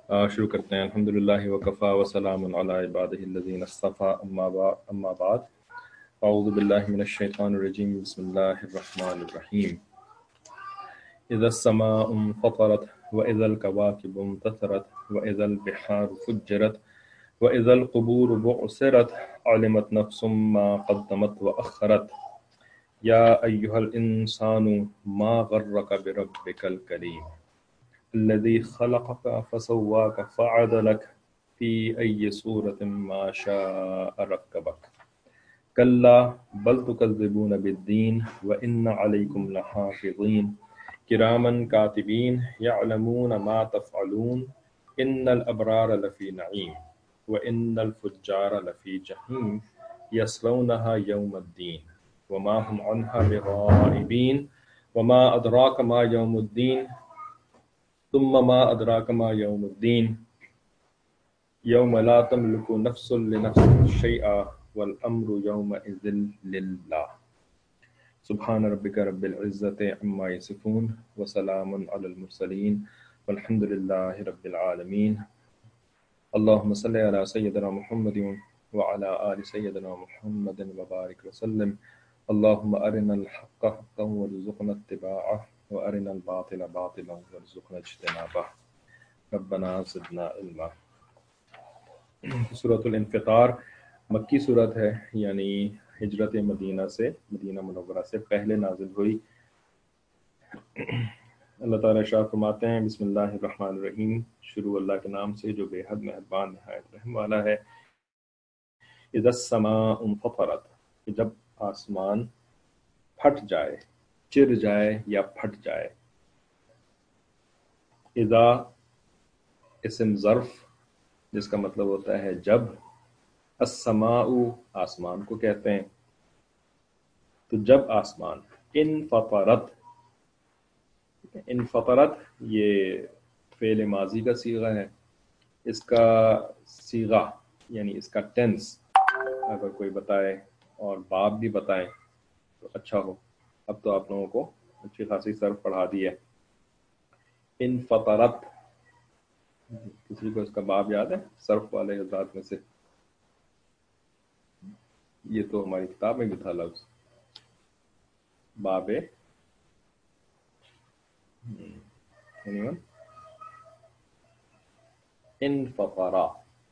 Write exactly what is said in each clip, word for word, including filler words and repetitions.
آ, शुरू करते हैं। अल्हम्दुलिल्लाहि व कफ़ा व सलामुन अला इबादिहिल्लज़ीना इस्तफ़ा अम्मा बा- अम्मा बाद अऊज़ु बिल्लाहि मिनश शैतानिर रजीम बिस्मिल्लाहिर रहमानिर रहीम इज़ा समाउ फ़तरत व इज़ल कवाकिबु इंतसरत व इज़ल बिहारु फ़ुज्जिरत व इज़ल क़ुबूरु बुअसिरत अलिमत नफ़्सुम मा क़द्दमत व अख़्खरत या अय्युहल इंसानु मा गर्रक बिरब्बिकल करीम الذي خلقك فسواك فعدلك في أي صورة ما شاء ركبك كلا بل تكذبون بالدين وإن عليكم لحافظين كراما كاتبين يعلمون ما تفعلون إن الأبرار لفي نعيم وإن الفجار لفي جحيم يصلونها يوم الدين وما هم عنها بغائبين وما أدراك ما يوم الدين ثم ما أدراك ما يوم الدين يوم لا تملك نفس لنفس شيئا والأمر يومئذ لله سبحان ربك رب العزة عما يصفون وسلام على المرسلين والحمد لله رب العالمين اللهم صل على سيدنا محمد وعلى آل سيدنا محمد وبارك وسلم اللهم أرنا الحق حقا وارزقنا اتباعه وأرنا الباطل باطلا وارزقنا اجتنابه ربنا زدنا علما۔ سورۃ الانفطار مکی صورت ہے، یعنی ہجرت مدینہ سے مدینہ منورہ سے پہلے نازل ہوئی۔ اللہ تعالیٰ ارشاد فرماتے ہیں بسم اللہ الرحمن الرحیم، شروع اللہ کے نام سے جو بے حد مہربان نہایت رحم والا ہے۔ اذا السماء انفطرت، کہ جب آسمان پھٹ جائے، چر جائے یا پھٹ جائے۔ اذا اسم ظرف جس کا مطلب ہوتا ہے جب، السماء آسمان کو کہتے ہیں، تو جب آسمان انفطرت، انفطرت یہ فعل ماضی کا صیغہ ہے، اس کا صیغہ یعنی اس کا ٹینس اگر کوئی بتائے اور باب بھی بتائیں تو اچھا ہو۔ اب تو آپ لوگوں کو اچھی خاصی صرف پڑھا دی ہے۔ انفطرت، کسی کو اس کا باب یاد ہے صرف والے حضرات میں سے؟ یہ تو ہماری کتاب میں بھی تھا لفظ باب anyone؟ انفطرا،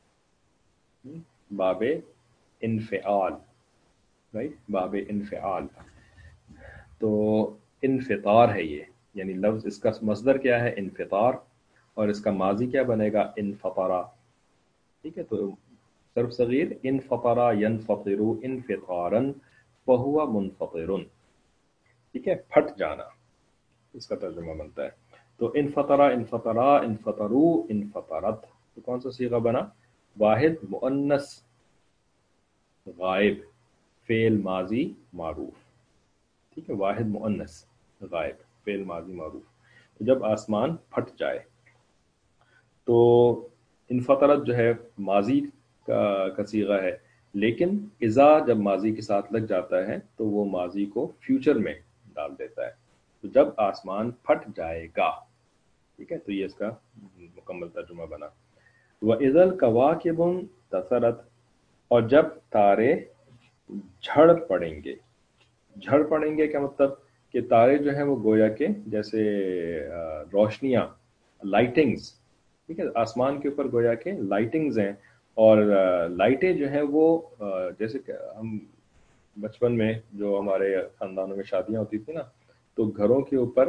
باب انفعال، رائٹ، باب انفعال۔ تو انفطار ہے یہ، یعنی لفظ اس کا مصدر کیا ہے؟ انفطار، اور اس کا ماضی کیا بنے گا؟ انفطرا، ٹھیک ہے۔ تو صرف صغیر انفطرا ینفطر انفطارا فہو منفطر، ٹھیک ہے، پھٹ جانا اس کا ترجمہ بنتا ہے۔ تو انفطرا، انفطرا، انفطرو، انفطرت، تو کون سا صیغہ بنا؟ واحد مؤنث غائب، فعل ماضی معروف، ٹھیک ہے، واحد مؤنث غائب، فعل ماضی معروف۔ تو جب آسمان پھٹ جائے، تو انفطرت جو ہے ماضی کا کا صیغہ ہے، لیکن اذا جب ماضی کے ساتھ لگ جاتا ہے تو وہ ماضی کو فیوچر میں ڈال دیتا ہے۔ تو جب آسمان پھٹ جائے گا، ٹھیک ہے، تو یہ اس کا مکمل ترجمہ بنا۔ وَإِذَا الْكَوَاكِبُ انتَثَرَتْ، اور جب تارے جھڑ پڑیں گے۔ جھڑ پڑیں گے کیا مطلب؟ کہ تارے جو ہیں وہ گویا کہ جیسے روشنیاں، لائٹنگز، ٹھیک ہے، آسمان کے اوپر گویا کہ لائٹنگز ہیں، اور لائٹیں جو ہیں وہ جیسے کہ ہم بچپن میں جو ہمارے خاندانوں میں شادیاں ہوتی تھی نا، تو گھروں کے اوپر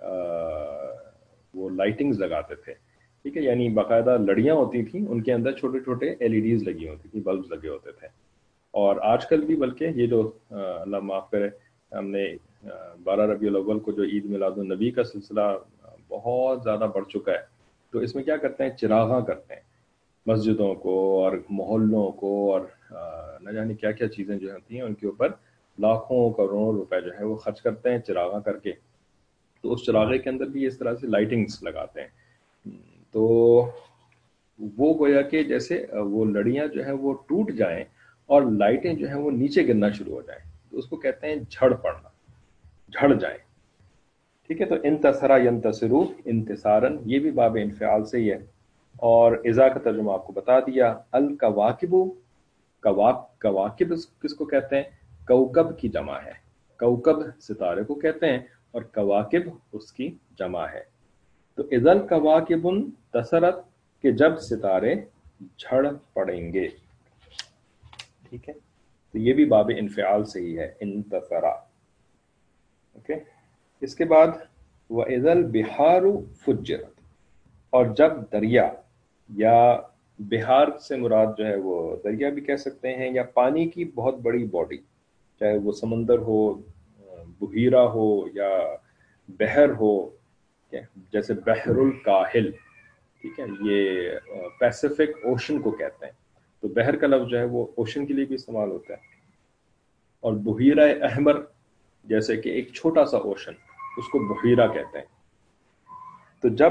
وہ لائٹنگز لگاتے تھے، ٹھیک ہے، یعنی باقاعدہ لڑیاں ہوتی تھیں، ان کے اندر چھوٹے چھوٹے ایل ای ڈیز لگی ہوتی تھیں، بلبز لگے ہوتے تھے۔ اور آج کل بھی بلکہ یہ جو اللہ معاف کرے، ہم نے بارہ ربیع الاول کو جو عید میلاد النبی کا سلسلہ بہت زیادہ بڑھ چکا ہے، تو اس میں کیا کرتے ہیں؟ چراغاں کرتے ہیں مسجدوں کو اور محلوں کو، اور نہ جانے کیا کیا چیزیں جو ہوتی ہیں ان کے اوپر لاکھوں کروڑوں روپے جو ہے وہ خرچ کرتے ہیں چراغاں کر کے۔ تو اس چراغے کے اندر بھی اس طرح سے لائٹنگز لگاتے ہیں، تو وہ گویا کہ جیسے وہ لڑیاں جو ہیں وہ ٹوٹ جائیں اور لائٹیں جو ہیں وہ نیچے گرنا شروع ہو جائیں، تو اس کو کہتے ہیں جھڑ پڑنا، جھڑ جائیں، ٹھیک ہے۔ تو انتصرا ینتصرو انتصارن، یہ بھی باب انفعال سے ہی ہے، اور اذا کا ترجمہ آپ کو بتا دیا. الکواکب، کواک کواکب کس کو کہتے ہیں؟ کوکب کی جمع ہے. کوکب ستارے کو کہتے ہیں اور کواکب اس کی جمع ہے. تو اذا الکواکب انتصرت، کہ جب ستارے جھڑ پڑیں گے. ٹھیک ہے، تو یہ بھی باب انفعال سے ہی ہے، انتصرا. اوکے، اس کے بعد وَإِذَا الْبِحَارُ فُجِّرَتْ، اور جب دریا، یا بہار سے مراد جو ہے وہ دریا بھی کہہ سکتے ہیں، یا پانی کی بہت بڑی باڈی، چاہے وہ سمندر ہو، بحیرہ ہو، یا بحر ہو. ٹھیک ہے، جیسے بحر الکاہل، ٹھیک ہے، یہ پیسیفک اوشن کو کہتے ہیں. تو بحر کا لفظ جو ہے وہ اوشن کے لیے بھی استعمال ہوتا ہے. اور بحیرہ احمر، جیسے کہ ایک چھوٹا سا اوشن، اس کو بحیرہ کہتے ہیں. تو جب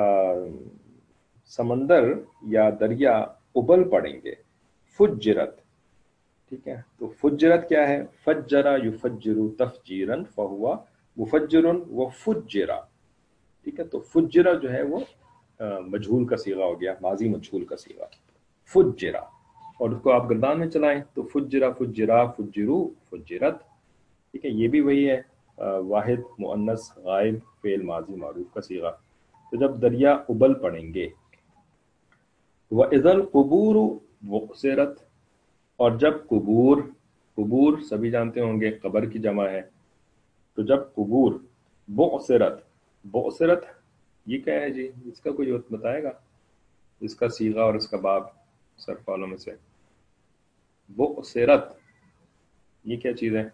سمندر یا دریا ابل پڑیں گے، فجرت. ٹھیک ہے، تو فجرت کیا ہے؟ فجرا یفجر تفجیرا فہوا مفجر وفجرا. ٹھیک ہے، تو فجرا جو ہے وہ مجھول کا صیغہ ہو گیا، ماضی مجھول کا صیغہ، فجرا. اور اس کو آپ گردان میں چلائیں تو فجرا فجرا فجرو فجرت. ٹھیک ہے، یہ بھی وہی ہے، واحد مؤنث غائب فعل ماضی معروف کا صیغہ. تو جب دریا ابل پڑیں گے. وَإِذَا الْقُبُورُ بُعْثِرَتْ، اور جب قبور، قبور سبھی جانتے ہوں گے قبر کی جمع ہے. تو جب قبور بعثرت، بعثرت یہ کیا ہے جی؟ اس کا کوئی بتائے گا، اس کا صیغہ اور اس کا باب صرف والوں میں سے؟ بعثرت یہ کیا چیز ہے؟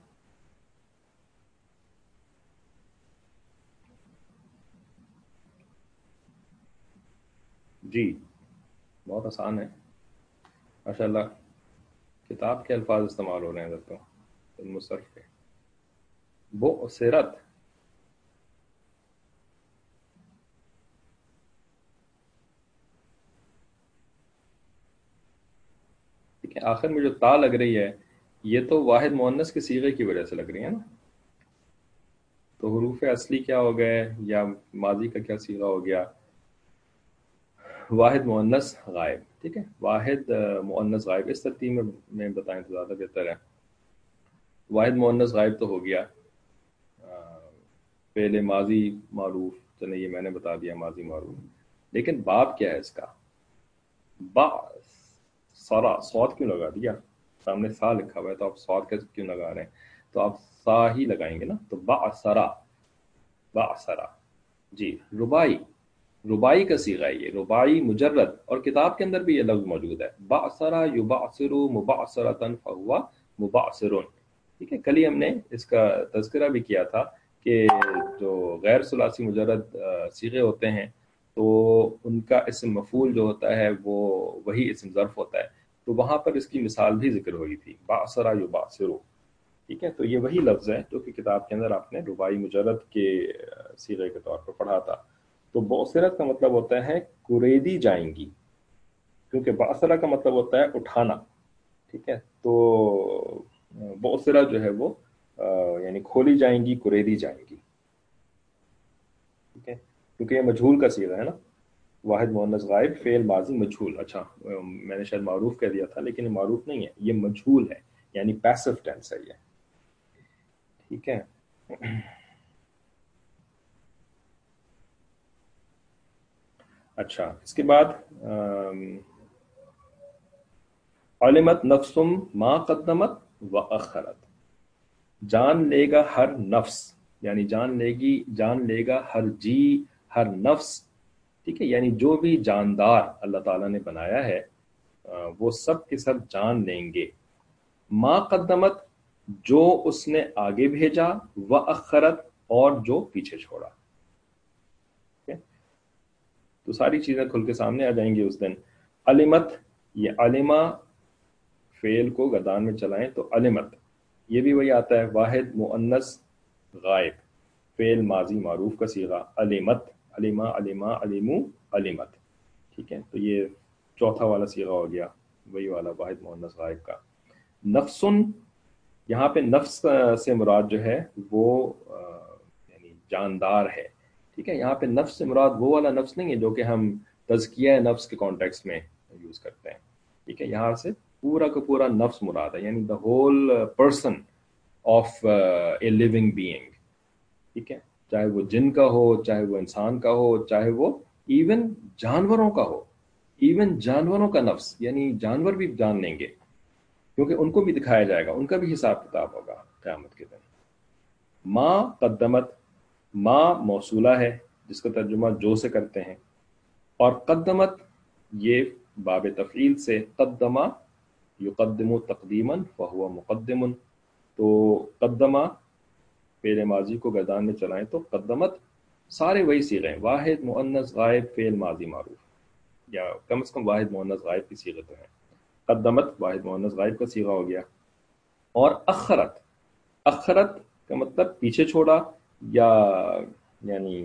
جی بہت آسان ہے ماشاء اللہ. کتاب کے الفاظ استعمال ہو رہے ہیں ادھر تو المصرف کے. بعثرت، ٹھیک ہے، آخر میں جو تا لگ رہی ہے یہ تو واحد مؤنث کے صیغے کی وجہ سے لگ رہی ہے نا. تو حروف اصلی کیا ہو گئے، یا ماضی کا کیا صیغہ ہو گیا؟ واحد مؤنث غائب. ٹھیک ہے، واحد مؤنث غائب، اس ترتیب میں میں بتائیں تو زیادہ بہتر ہے. واحد مؤنث غائب تو ہو گیا پہلے ماضی معروف، چلے یہ میں نے بتا دیا ماضی معروف. لیکن باب کیا ہے اس کا؟ با سارا، سواد کیوں لگا دیا؟ سامنے سا لکھا ہوا ہے تو آپ سواد کا کیوں لگا رہے ہیں؟ تو آپ سا ہی لگائیں گے نا. تو با سرا، با سرا. جی ربائی، ربائی کا صیغہ ہے یہ، ربائی مجرد. اور کتاب کے اندر بھی یہ لفظ موجود ہے، بعثرا یبعثر مبعثرۃ فہو مبعثر. ٹھیک ہے، کل ہی ہم نے اس کا تذکرہ بھی کیا تھا کہ جو غیر ثلاثی مجرد صیغے ہوتے ہیں تو ان کا اسم مفعول جو ہوتا ہے وہ وہی اسم ظرف ہوتا ہے. تو وہاں پر اس کی مثال بھی ذکر ہوئی تھی، بعثرا یبعثر. ٹھیک ہے، تو یہ وہی لفظ ہے جو کہ کتاب کے اندر آپ نے ربائی مجرد کے صیغے کے طور پر پڑھا تھا. تو بعثرت کا مطلب ہوتا ہے کریدی جائیں گی، کیونکہ بعثرہ کا مطلب ہوتا ہے اٹھانا. ٹھیک ہے، تو بعثرہ جو ہے وہ یعنی کھولی جائیں گی، کریدی جائیں گی. ٹھیک ہے، کیونکہ یہ مجھول کا صیغہ ہے نا، واحد مؤنث غائب فعل ماضی مجھول. اچھا میں نے شاید معروف کہہ دیا تھا، لیکن یہ معروف نہیں ہے، یہ مجھول ہے، یعنی پیسو ٹینس ہے یہ. ٹھیک ہے، اچھا اس کے بعد علمت نفس ما قدمت واخرت، جان لے گا ہر نفس، یعنی جان لے گی، جان لے گا ہر جی، ہر نفس. ٹھیک ہے، یعنی جو بھی جاندار اللہ تعالیٰ نے بنایا ہے وہ سب کے سب جان لیں گے. ما قدمت، جو اس نے آگے بھیجا، واخرت، اور جو پیچھے چھوڑا. تو ساری چیزیں کھل کے سامنے آ جائیں گی اس دن. علمت، یہ علمہ فعل کو گردان میں چلائیں تو علمت، یہ بھی وہی آتا ہے، واحد مؤنث غائب فعل ماضی معروف کا صیغہ، علمت، علمہ علمہ علمو علمت. ٹھیک ہے، تو یہ چوتھا والا صیغہ ہو گیا، وہی والا واحد مؤنث غائب کا. نفسن، یہاں پہ نفس سے مراد جو ہے وہ یعنی جاندار ہے. ٹھیک ہے، یہاں پہ نفس سے مراد وہ والا نفس نہیں ہے جو کہ ہم تزکیہ نفس کے کانٹیکس میں یوز کرتے ہیں. ٹھیک ہے, یہاں سے پورا کا پورا نفس مراد ہے, یعنی the whole person of a living being. ٹھیک ہے, چاہے وہ جن کا ہو, چاہے وہ انسان کا ہو, چاہے وہ ایون جانوروں کا ہو. ایون جانوروں کا نفس, یعنی جانور بھی جان لیں گے, کیونکہ ان کو بھی دکھایا جائے گا, ان کا بھی حساب کتاب ہوگا قیامت کے دن. ما قدمت, ما موصولہ ہے جس کا ترجمہ جو سے کرتے ہیں, اور قدمت یہ باب تفعیل سے, قدمہ یقدم تقدیما فہو مقدم. تو قدمہ فعل ماضی کو گردان میں چلائیں تو قدمت سارے وہی صیغے ہیں, واحد مؤنث غائب فعل ماضی معروف, یا کم از کم واحد مؤنث غائب کی صیغے تو ہیں. قدمت واحد مؤنث غائب کا صیغہ ہو گیا. اور اخرت, اخرت کا مطلب پیچھے چھوڑا, یا یعنی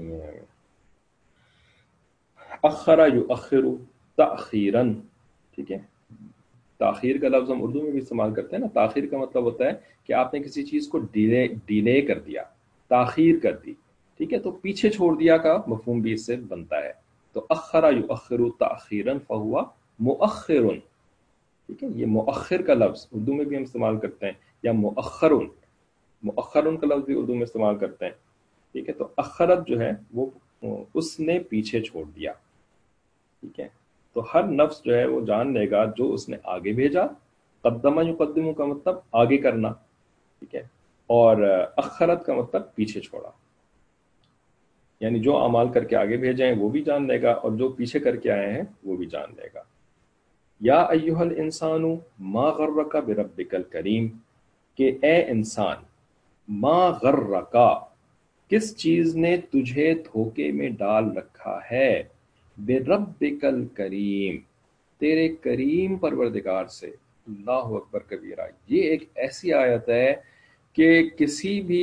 اخرا یؤخر تاخیرا. ٹھیک ہے, تاخیر کا لفظ ہم اردو میں بھی استعمال کرتے ہیں نا. تاخیر کا مطلب ہوتا ہے کہ آپ نے کسی چیز کو ڈیلے ڈیلے کر دیا, تاخیر کر دی. ٹھیک ہے, تو پیچھے چھوڑ دیا کا مفہوم بھی اس سے بنتا ہے. تو اخرا یؤخر تاخیرا فہو مؤخر. ٹھیک ہے, یہ مؤخر کا لفظ اردو میں بھی ہم استعمال کرتے ہیں, یا مؤخر, مؤخر کا لفظ بھی اردو میں استعمال کرتے ہیں. ٹھیک ہے, تو اخرت جو ہے وہ اس نے پیچھے چھوڑ دیا. ٹھیک ہے, تو ہر نفس جو ہے وہ جان لے گا جو اس نے آگے بھیجا. قدمہ یقدم کا مطلب آگے کرنا. ٹھیک ہے, اور اخرت کا مطلب پیچھے چھوڑا, یعنی جو اعمال کر کے آگے بھیجے ہیں وہ بھی جان لے گا, اور جو پیچھے کر کے آئے ہیں وہ بھی جان لے گا. یا ایھا الانسان ما غرک بربک الکریم, کہ اے انسان, ما غرک, کس چیز نے تجھے دھوکے میں ڈال رکھا ہے, بربک الکریم, تیرے کریم پروردگار سے. اللہ اکبر کبیرہ, یہ ایک ایسی آیت ہے کہ کسی بھی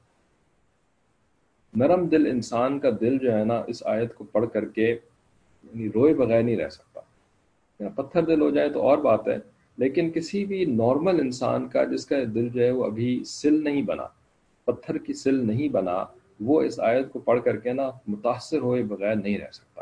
نرم دل انسان کا دل جو ہے نا اس آیت کو پڑھ کر کے یعنی روئے بغیر نہیں رہ سکتا. پتھر دل ہو جائے تو اور بات ہے, لیکن کسی بھی نارمل انسان کا جس کا دل جو ہے وہ ابھی سل نہیں بنا, پتھر کی سل نہیں بنا, وہ اس آیت کو پڑھ کر کے نا متاثر ہوئے بغیر نہیں رہ سکتا.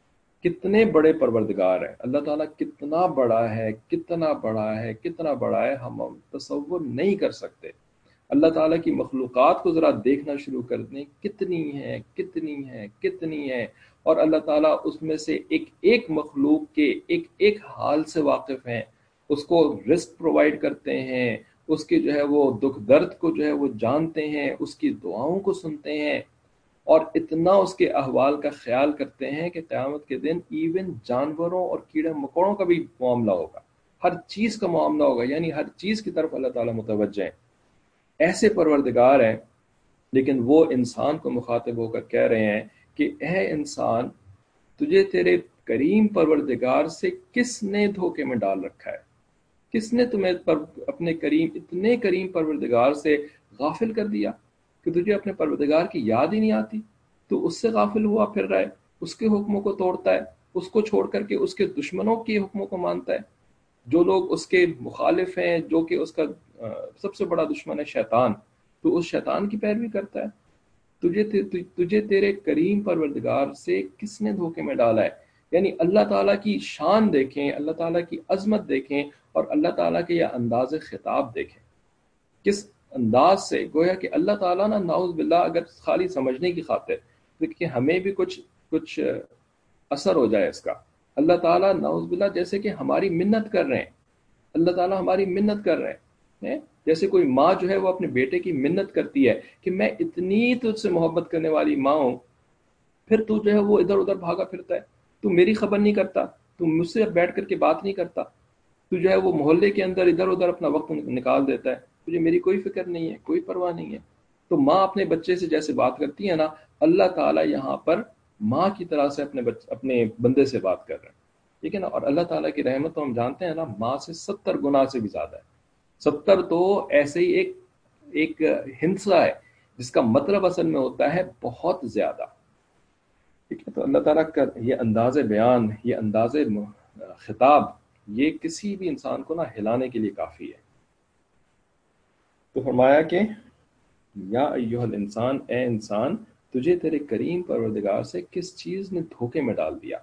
کتنے بڑے پروردگار ہیں اللہ تعالیٰ, کتنا بڑا ہے, کتنا بڑا ہے, کتنا بڑا ہے, ہم تصور نہیں کر سکتے. اللہ تعالیٰ کی مخلوقات کو ذرا دیکھنا شروع کر دیں, کتنی ہیں کتنی ہیں کتنی ہیں, اور اللہ تعالیٰ اس میں سے ایک ایک مخلوق کے ایک ایک حال سے واقف ہیں, اس کو رزق پرووائڈ کرتے ہیں, اس کے جو ہے وہ دکھ درد کو جو ہے وہ جانتے ہیں, اس کی دعاؤں کو سنتے ہیں, اور اتنا اس کے احوال کا خیال کرتے ہیں کہ قیامت کے دن ایون جانوروں اور کیڑے مکوڑوں کا بھی معاملہ ہوگا, ہر چیز کا معاملہ ہوگا, یعنی ہر چیز کی طرف اللہ تعالیٰ متوجہ ہیں. ایسے پروردگار ہیں, لیکن وہ انسان کو مخاطب ہو کر کہہ رہے ہیں کہ اے انسان, تجھے تیرے کریم پروردگار سے کس نے دھوکے میں ڈال رکھا ہے, کس نے تمہیں پر اپنے کریم اتنے کریم پروردگار سے غافل کر دیا کہ تجھے اپنے پروردگار کی یاد ہی نہیں آتی, تو اس سے غافل ہوا پھر رہا ہے, اس کے حکموں کو توڑتا ہے, اس کو چھوڑ کر کے اس کے دشمنوں کے حکموں کو مانتا ہے. جو لوگ اس کے مخالف ہیں, جو کہ اس کا سب سے بڑا دشمن ہے شیطان, تو اس شیطان کی پیروی کرتا ہے. تجھے تجھے تیرے کریم پروردگار سے کس نے دھوکے میں ڈالا ہے. یعنی اللہ تعالیٰ کی شان دیکھیں, اللہ تعالیٰ کی عظمت دیکھیں, اور اللہ تعالیٰ کے یہ انداز خطاب دیکھیں, کس انداز سے گویا کہ اللہ تعالیٰ نا نعوذ باللہ اگر خالی سمجھنے کی خاطر کہ ہمیں بھی کچھ کچھ اثر ہو جائے اس کا, اللہ تعالیٰ نعوذ باللہ جیسے کہ ہماری منت کر رہے ہیں, اللہ تعالیٰ ہماری منت کر رہے ہیں, جیسے کوئی ماں جو ہے وہ اپنے بیٹے کی منت کرتی ہے کہ میں اتنی تجھ سے محبت کرنے والی ماں ہوں, پھر تو جو ہے وہ ادھر ادھر بھاگا پھرتا ہے, تو میری خبر نہیں کرتا, تو مجھ سے بیٹھ کر کے بات نہیں کرتا, تو جو ہے وہ محلے کے اندر ادھر ادھر اپنا وقت نکال دیتا ہے, تجھے میری کوئی فکر نہیں ہے, کوئی پرواہ نہیں ہے. تو ماں اپنے بچے سے جیسے بات کرتی ہے نا, اللہ تعالیٰ یہاں پر ماں کی طرح سے اپنے بچ اپنے بندے سے بات کر رہے ہیں. ٹھیک ہے نا, اور اللہ تعالیٰ کی رحمت تو ہم جانتے ہیں نا ماں سے ستر گنا سے بھی زیادہ ہے. ستر تو ایسے ہی ایک ایک ہنسا ہے جس کا مطلب اصل میں ہوتا ہے بہت زیادہ. ٹھیک ہے, تو اللہ تعالیٰ کا یہ انداز بیان, یہ انداز خطاب, یہ کسی بھی انسان کو نہ ہلانے کے لیے کافی ہے. تو فرمایا کہ یا ایھا الانسان, اے انسان, تجھے تیرے کریم پروردگار سے کس چیز نے دھوکے میں ڈال دیا.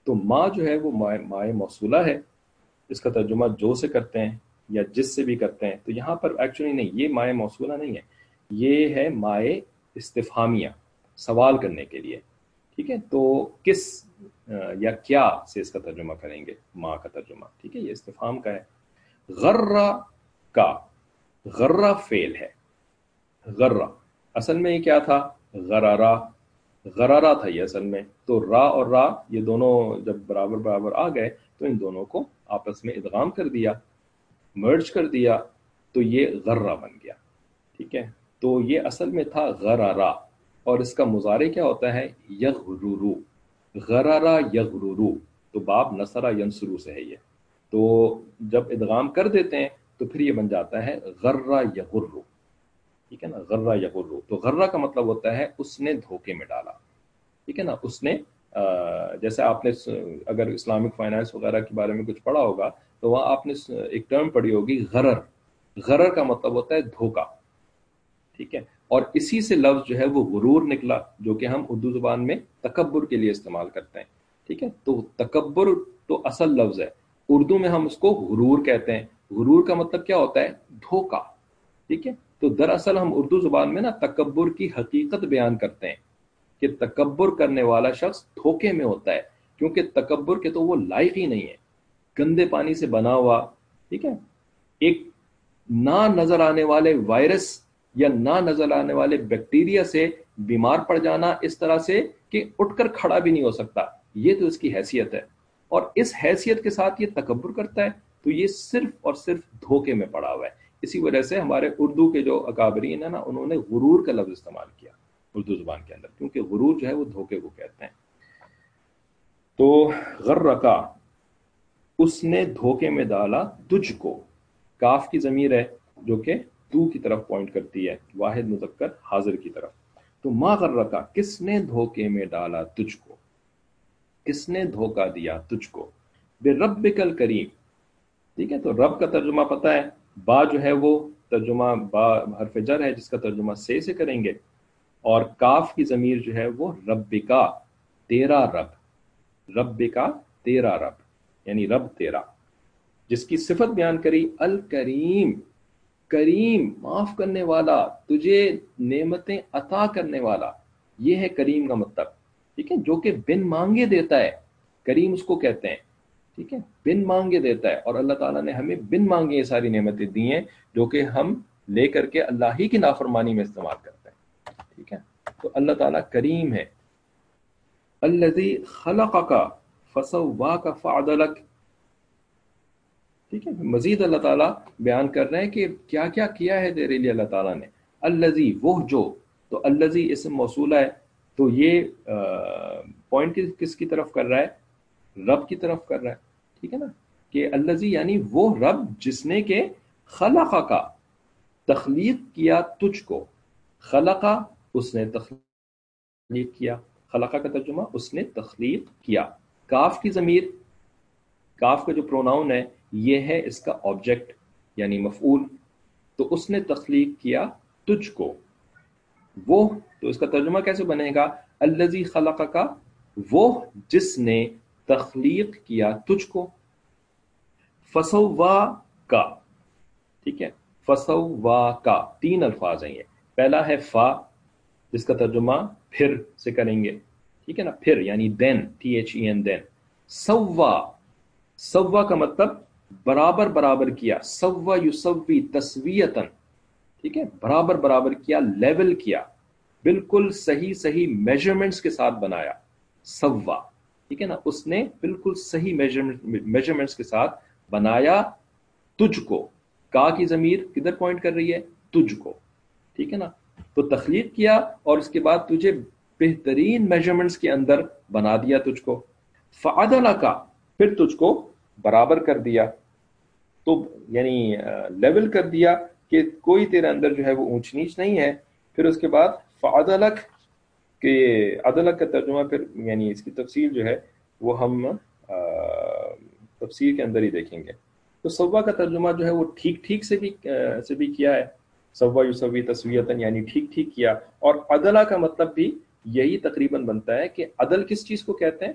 تو ما جو ہے وہ مائے موصولہ ہے، اس کا ترجمہ جو سے کرتے ہیں یا جس سے بھی کرتے ہیں. تو یہاں پر ایکچولی نہیں، یہ مائے موصولہ نہیں ہے، یہ ہے مائے استفہامیہ، سوال کرنے کے لیے. ٹھیک ہے، تو کس یا کیا سے اس کا ترجمہ کریں گے، ما کا ترجمہ. ٹھیک ہے، یہ استفہام کا ہے. غرہ کا، غرہ فعل ہے. غرہ اصل میں یہ کیا تھا، غرارہ، غرارہ تھا یہ اصل میں. تو را اور را یہ دونوں جب برابر برابر آ گئے تو ان دونوں کو آپس میں ادغام کر دیا، مرج کر دیا، تو یہ غرہ بن گیا. ٹھیک ہے، تو یہ اصل میں تھا غرارہ، اور اس کا مضارع کیا ہوتا ہے، یغررو. غرارہ یغررو، تو باب نصرہ ینصرو سے ہے یہ. تو جب ادغام کر دیتے ہیں تو پھر یہ بن جاتا ہے غرہ یغرو. ٹھیک ہے نا، غرہ یغرو. تو غرہ کا مطلب ہوتا ہے اس نے دھوکے میں ڈالا. ٹھیک ہے نا، اس نے جیسے آپ نے اگر اسلامک فائنانس وغیرہ کے بارے میں کچھ پڑھا ہوگا تو وہاں آپ نے ایک ٹرم پڑھی ہوگی غرر. غرر کا مطلب ہوتا ہے دھوکا. ٹھیک ہے، اور اسی سے لفظ جو ہے وہ غرور نکلا، جو کہ ہم اردو زبان میں تکبر کے لیے استعمال کرتے ہیں. ٹھیک ہے، تو تکبر تو اصل لفظ ہے، اردو میں ہم اس کو غرور کہتے ہیں. غرور کا مطلب کیا ہوتا ہے، دھوکا. ٹھیک ہے، تو دراصل ہم اردو زبان میں نا تکبر کی حقیقت بیان کرتے ہیں کہ تکبر کرنے والا شخص دھوکے میں ہوتا ہے، کیونکہ تکبر کے تو وہ لائق ہی نہیں ہے. گندے پانی سے بنا ہوا، ٹھیک ہے، ایک نہ نظر آنے والے وائرس یا نہ نظر آنے والے بیکٹیریا سے بیمار پڑ جانا اس طرح سے کہ اٹھ کر کھڑا بھی نہیں ہو سکتا، یہ تو اس کی حیثیت ہے. اور اس حیثیت کے ساتھ یہ تکبر کرتا ہے، تو یہ صرف اور صرف دھوکے میں پڑا ہوا ہے. اسی وجہ سے ہمارے اردو کے جو اکابرین ہیں نا، انہوں نے غرور کا لفظ استعمال کیا اردو زبان کے اندر، کیونکہ غرور جو ہے وہ دھوکے کو کہتے ہیں. تو غرقا، اس نے دھوکے میں ڈالا تجھ کو. کاف کی ضمیر ہے جو کہ تو کی طرف پوائنٹ کرتی ہے، واحد مذکر حاضر کی طرف. تو ما غرقا، کس نے دھوکے میں ڈالا تجھ کو، کس نے دھوکا دیا تجھ کو. بربک الکریم. ٹھیک ہے، تو رب کا ترجمہ پتہ ہے، با جو ہے وہ ترجمہ با حرف جر ہے جس کا ترجمہ سے سے کریں گے، اور کاف کی ضمیر جو ہے وہ ربکا، تیرا رب. ربکا تیرا رب، یعنی رب تیرا. جس کی صفت بیان کری الکریم، کریم معاف کرنے والا، تجھے نعمتیں عطا کرنے والا، یہ ہے کریم کا مطلب. ٹھیک ہے، جو کہ بن مانگے دیتا ہے، کریم اس کو کہتے ہیں. ٹھیک ہے، بن مانگے دیتا ہے، اور اللہ تعالیٰ نے ہمیں بن مانگے یہ ساری نعمتیں دی ہیں جو کہ ہم لے کر کے اللہ ہی کی نافرمانی میں استعمال کرتے ہیں. ٹھیک ہے، تو اللہ تعالیٰ کریم ہے. الذی خلقک فسواک فعدلک. ٹھیک ہے، مزید اللہ تعالیٰ بیان کر رہے ہیں کہ کیا کیا کیا ہے تیرے لیے اللہ تعالیٰ نے. الذی، وہ جو. تو الذی اسم موصولہ ہے، تو یہ پوائنٹ کس کی طرف کر رہا ہے، رب کی طرف کر رہا ہے. ٹھیک ہے نا، کہ الذی یعنی وہ رب جس نے کہ خلق کا، تخلیق کیا تجھ کو. خلقہ، اس نے تخلیق کیا. خلقہ کا ترجمہ اس نے تخلیق کیا. کاف کی ضمیر، کاف کا جو پروناؤن ہے یہ ہے اس کا آبجیکٹ یعنی مفعول. تو اس نے تخلیق کیا تجھ کو. وہ، تو اس کا ترجمہ کیسے بنے گا، الذی خلق کا، وہ جس نے تخلیق کیا تجھ کو. فسوا کا. ٹھیک ہے، فسوا کا تین الفاظ ہیں یہ. پہلا ہے فا جس کا ترجمہ پھر سے کریں گے. ٹھیک ہے نا، پھر یعنی دین، ٹی ایچ ای این دین. سوا، سوا کا مطلب برابر برابر کیا. سوا یسوی تسویتن. ٹھیک ہے، برابر برابر کیا، لیول کیا، بالکل صحیح صحیح میجرمنٹس کے ساتھ بنایا. سوا، ٹھیک ہے نا، اس نے بالکل صحیح میجرمنٹس کے ساتھ بنایا تجھ کو. کا کی ضمیر کدھر پوائنٹ کر رہی ہے، تجھ کو. ٹھیک ہے نا، تو تخلیق کیا اور اس کے بعد تجھے بہترین میجرمنٹس کے اندر بنا دیا تجھ کو. فعدل کا، پھر تجھ کو برابر کر دیا، تو یعنی لیول کر دیا کہ کوئی تیرے اندر جو ہے وہ اونچ نیچ نہیں ہے. پھر اس کے بعد فعدلک، کہ عدلک کا ترجمہ پھر یعنی اس کی تفصیل جو ہے وہ ہم تفسیر کے اندر ہی دیکھیں گے. تو سوا کا ترجمہ جو ہے وہ ٹھیک ٹھیک سے بھی سے بھی کیا ہے، سوا یسوی تسویتن یعنی ٹھیک ٹھیک کیا. اور عدلہ کا مطلب بھی یہی تقریباً بنتا ہے کہ عدل کس چیز کو کہتے ہیں،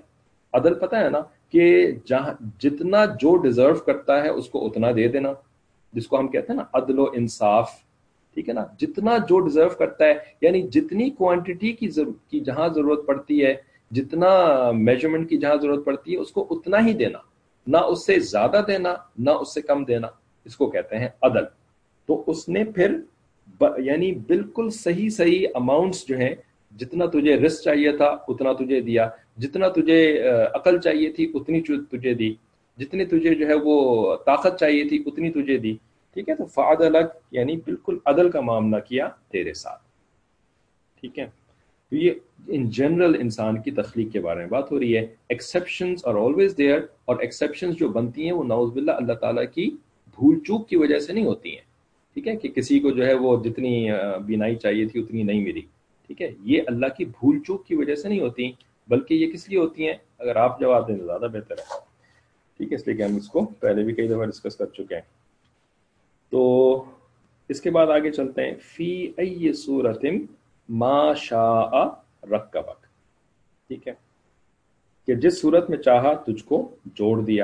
عدل پتہ ہے نا کہ جہاں جتنا جو ڈیزرو کرتا ہے اس کو اتنا دے دینا، جس کو ہم کہتے ہیں نا عدل و انصاف، ٹھیک ہے نا، جتنا جو ڈیزرو کرتا ہے، یعنی جتنی کوانٹٹی کی کی جہاں ضرورت پڑتی ہے، جتنا میجرمنٹ کی جہاں ضرورت پڑتی ہے اس کو اتنا ہی دینا، نہ اس سے زیادہ دینا نہ اس سے کم دینا، اس کو کہتے ہیں عدل۔ تو اس نے پھر یعنی بالکل صحیح صحیح اماؤنٹس جو ہیں، جتنا تجھے رزق چاہیے تھا اتنا تجھے دیا، جتنا تجھے عقل چاہیے تھی اتنی تجھے دی، جتنی تجھے جو ہے وہ طاقت چاہیے تھی اتنی تجھے دی، ٹھیک ہے۔ تو فعدلک یعنی بالکل عدل کا معاملہ کیا تیرے ساتھ، ٹھیک ہے۔ تو یہ ان جنرل انسان کی تخلیق کے بارے میں بات ہو رہی ہے۔ ایکسیپشنز آر آلویز دیئر، اور ایکسیپشنز جو بنتی ہیں وہ نعوذ باللہ اللہ تعالیٰ کی بھول چوک کی وجہ سے نہیں ہوتی ہیں، ٹھیک ہے، کہ کسی کو جو ہے وہ جتنی بینائی چاہیے تھی اتنی نہیں ملی، ٹھیک ہے، یہ اللہ کی بھول چوک کی وجہ سے نہیں ہوتی، بلکہ یہ کس لیے ہوتی ہیں؟ اگر آپ جواب دیں تو زیادہ بہتر ہے، ٹھیک ہے، اس لیے کہ ہم اس کو پہلے بھی کئی دفعہ ڈسکس کر چکے ہیں۔ تو اس کے بعد آگے چلتے ہیں، فی ای صورت ما شاء رکبک، ٹھیک ہے، کہ جس صورت میں چاہا تجھ کو جوڑ دیا۔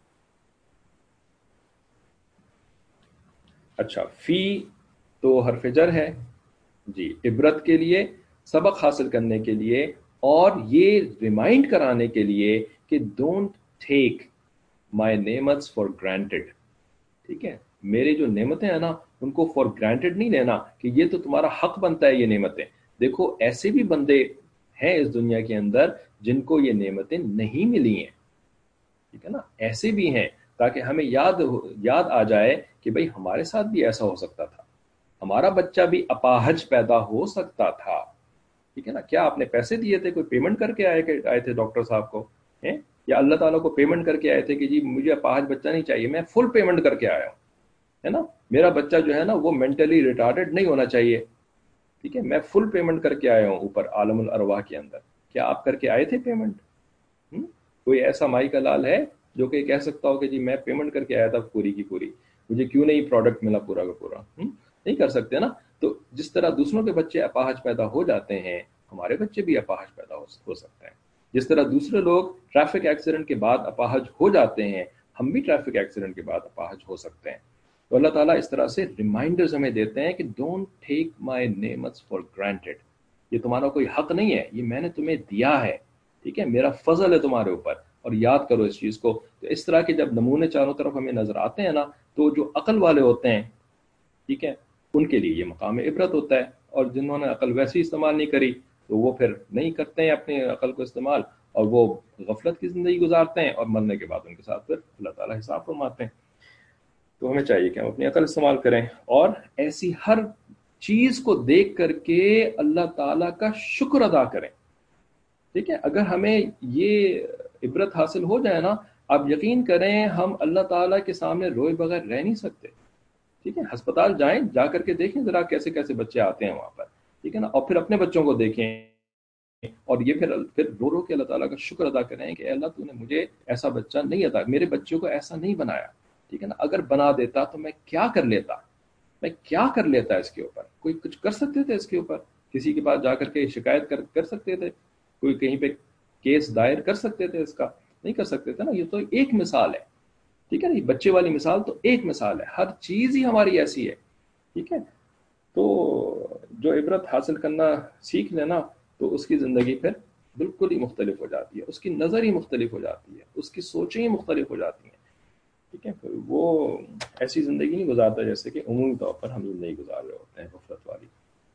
اچھا، فی تو حرف جر ہے جی، عبرت کے لیے، سبق حاصل کرنے کے لیے، اور یہ ریمائنڈ کرانے کے لیے کہ ڈونٹ ٹیک مائی نیمتس فار گرانٹیڈ، ٹھیک ہے، میری جو نعمتیں ہیں نا ان کو فار گرانٹیڈ نہیں لینا کہ یہ تو تمہارا حق بنتا ہے یہ نعمتیں۔ دیکھو ایسے بھی بندے ہیں اس دنیا کے اندر جن کو یہ نعمتیں نہیں ملی ہیں، ٹھیک ہے نا، ایسے بھی ہیں، تاکہ ہمیں یاد یاد آ جائے کہ بھئی ہمارے ساتھ بھی ایسا ہو سکتا تھا، ہمارا بچہ بھی اپاہج پیدا ہو سکتا تھا، ٹھیک ہے نا۔ کیا آپ نے پیسے دیے تھے، کوئی پیمنٹ کر کے آئے آئے تھے ڈاکٹر صاحب کو ہیں، یا اللہ تعالیٰ کو پیمنٹ کر کے آئے تھے کہ جی مجھے اپاہج بچہ نہیں چاہیے، میں فل پیمنٹ کر کے آیا ہوں، ہے نا، میرا بچہ جو ہے نا وہ مینٹلی ریٹارڈڈ نہیں ہونا چاہیے، ٹھیک ہے، میں فل پیمنٹ کر کے آیا ہوں اوپر عالم الارواح کے اندر۔ کیا آپ کر کے آئے تھے پیمنٹ؟ ہم؟ کوئی ایسا مائی کا لال ہے جو کہ کہہ سکتا ہو کہ جی میں پیمنٹ کر کے آیا تھا پوری کی پوری، مجھے کیوں نہیں پروڈکٹ ملا پورا کا پورا؟ ہم؟ نہیں کر سکتے نا۔ تو جس طرح دوسروں کے بچے اپاہج پیدا ہو جاتے ہیں، ہمارے بچے بھی اپاہج پیدا ہو سکتے ہیں۔ جس طرح دوسرے لوگ ٹریفک ایکسیڈنٹ کے بعد اپاہج ہو جاتے ہیں، ہم بھی ٹریفک ایکسیڈنٹ کے بعد اپاہج ہو سکتے ہیں۔ تو اللہ تعالیٰ اس طرح سے ریمائنڈرز ہمیں دیتے ہیں کہ ڈونٹ ٹیک مائی نیمتس فار گرانٹیڈ، یہ تمہارا کوئی حق نہیں ہے، یہ میں نے تمہیں دیا ہے، ٹھیک ہے، میرا فضل ہے تمہارے اوپر، اور یاد کرو اس چیز کو۔ تو اس طرح کے جب نمونے چاروں طرف ہمیں نظر آتے ہیں نا، تو جو عقل والے ہوتے ہیں، ٹھیک ہے، ان کے لیے یہ مقام عبرت ہوتا ہے، اور جنہوں نے عقل ویسی استعمال نہیں کری تو وہ پھر نہیں کرتے ہیں اپنی عقل کو استعمال، اور وہ غفلت کی زندگی گزارتے ہیں، اور مرنے کے بعد ان کے ساتھ پھر اللہ تعالیٰ حساب فرماتے ہیں۔ تو ہمیں چاہیے کہ ہم اپنی عقل استعمال کریں، اور ایسی ہر چیز کو دیکھ کر کے اللہ تعالیٰ کا شکر ادا کریں، ٹھیک ہے۔ اگر ہمیں یہ عبرت حاصل ہو جائے نا، آپ یقین کریں ہم اللہ تعالیٰ کے سامنے روئے بغیر رہ نہیں سکتے، ٹھیک ہے۔ ہسپتال جائیں، جا کر کے دیکھیں ذرا کیسے کیسے بچے آتے ہیں وہاں پر، ٹھیک ہے نا، اور پھر اپنے بچوں کو دیکھیں، اور یہ پھر پھر رو رو کے اللہ تعالیٰ کا شکر ادا کریں کہ اے اللہ تو نے مجھے ایسا بچہ نہیں عطا، میرے بچوں کو ایسا نہیں بنایا، ٹھیک ہے نا، اگر بنا دیتا تو میں کیا کر لیتا، میں کیا کر لیتا اس کے اوپر، کوئی کچھ کر سکتے تھے اس کے اوپر، کسی کے پاس جا کر کے شکایت کر کر سکتے تھے، کوئی کہیں پہ کیس دائر کر سکتے تھے اس کا، نہیں کر سکتے تھے نا۔ یہ تو ایک مثال ہے، ٹھیک ہے نا، بچے والی مثال تو ایک مثال ہے، ہر چیز ہی ہماری ایسی ہے، ٹھیک ہے۔ تو جو عبرت حاصل کرنا سیکھ لینا تو اس کی زندگی پھر بالکل ہی مختلف ہو جاتی ہے، اس کی نظر ہی مختلف ہو جاتی ہے، اس کی سوچیں ہی مختلف ہو جاتی ہیں، ٹھیک ہے۔ پھر وہ ایسی زندگی نہیں گزارتا جیسے کہ عمومی طور پر ہم زندگی گزار رہے ہوتے ہیں غفلت والی۔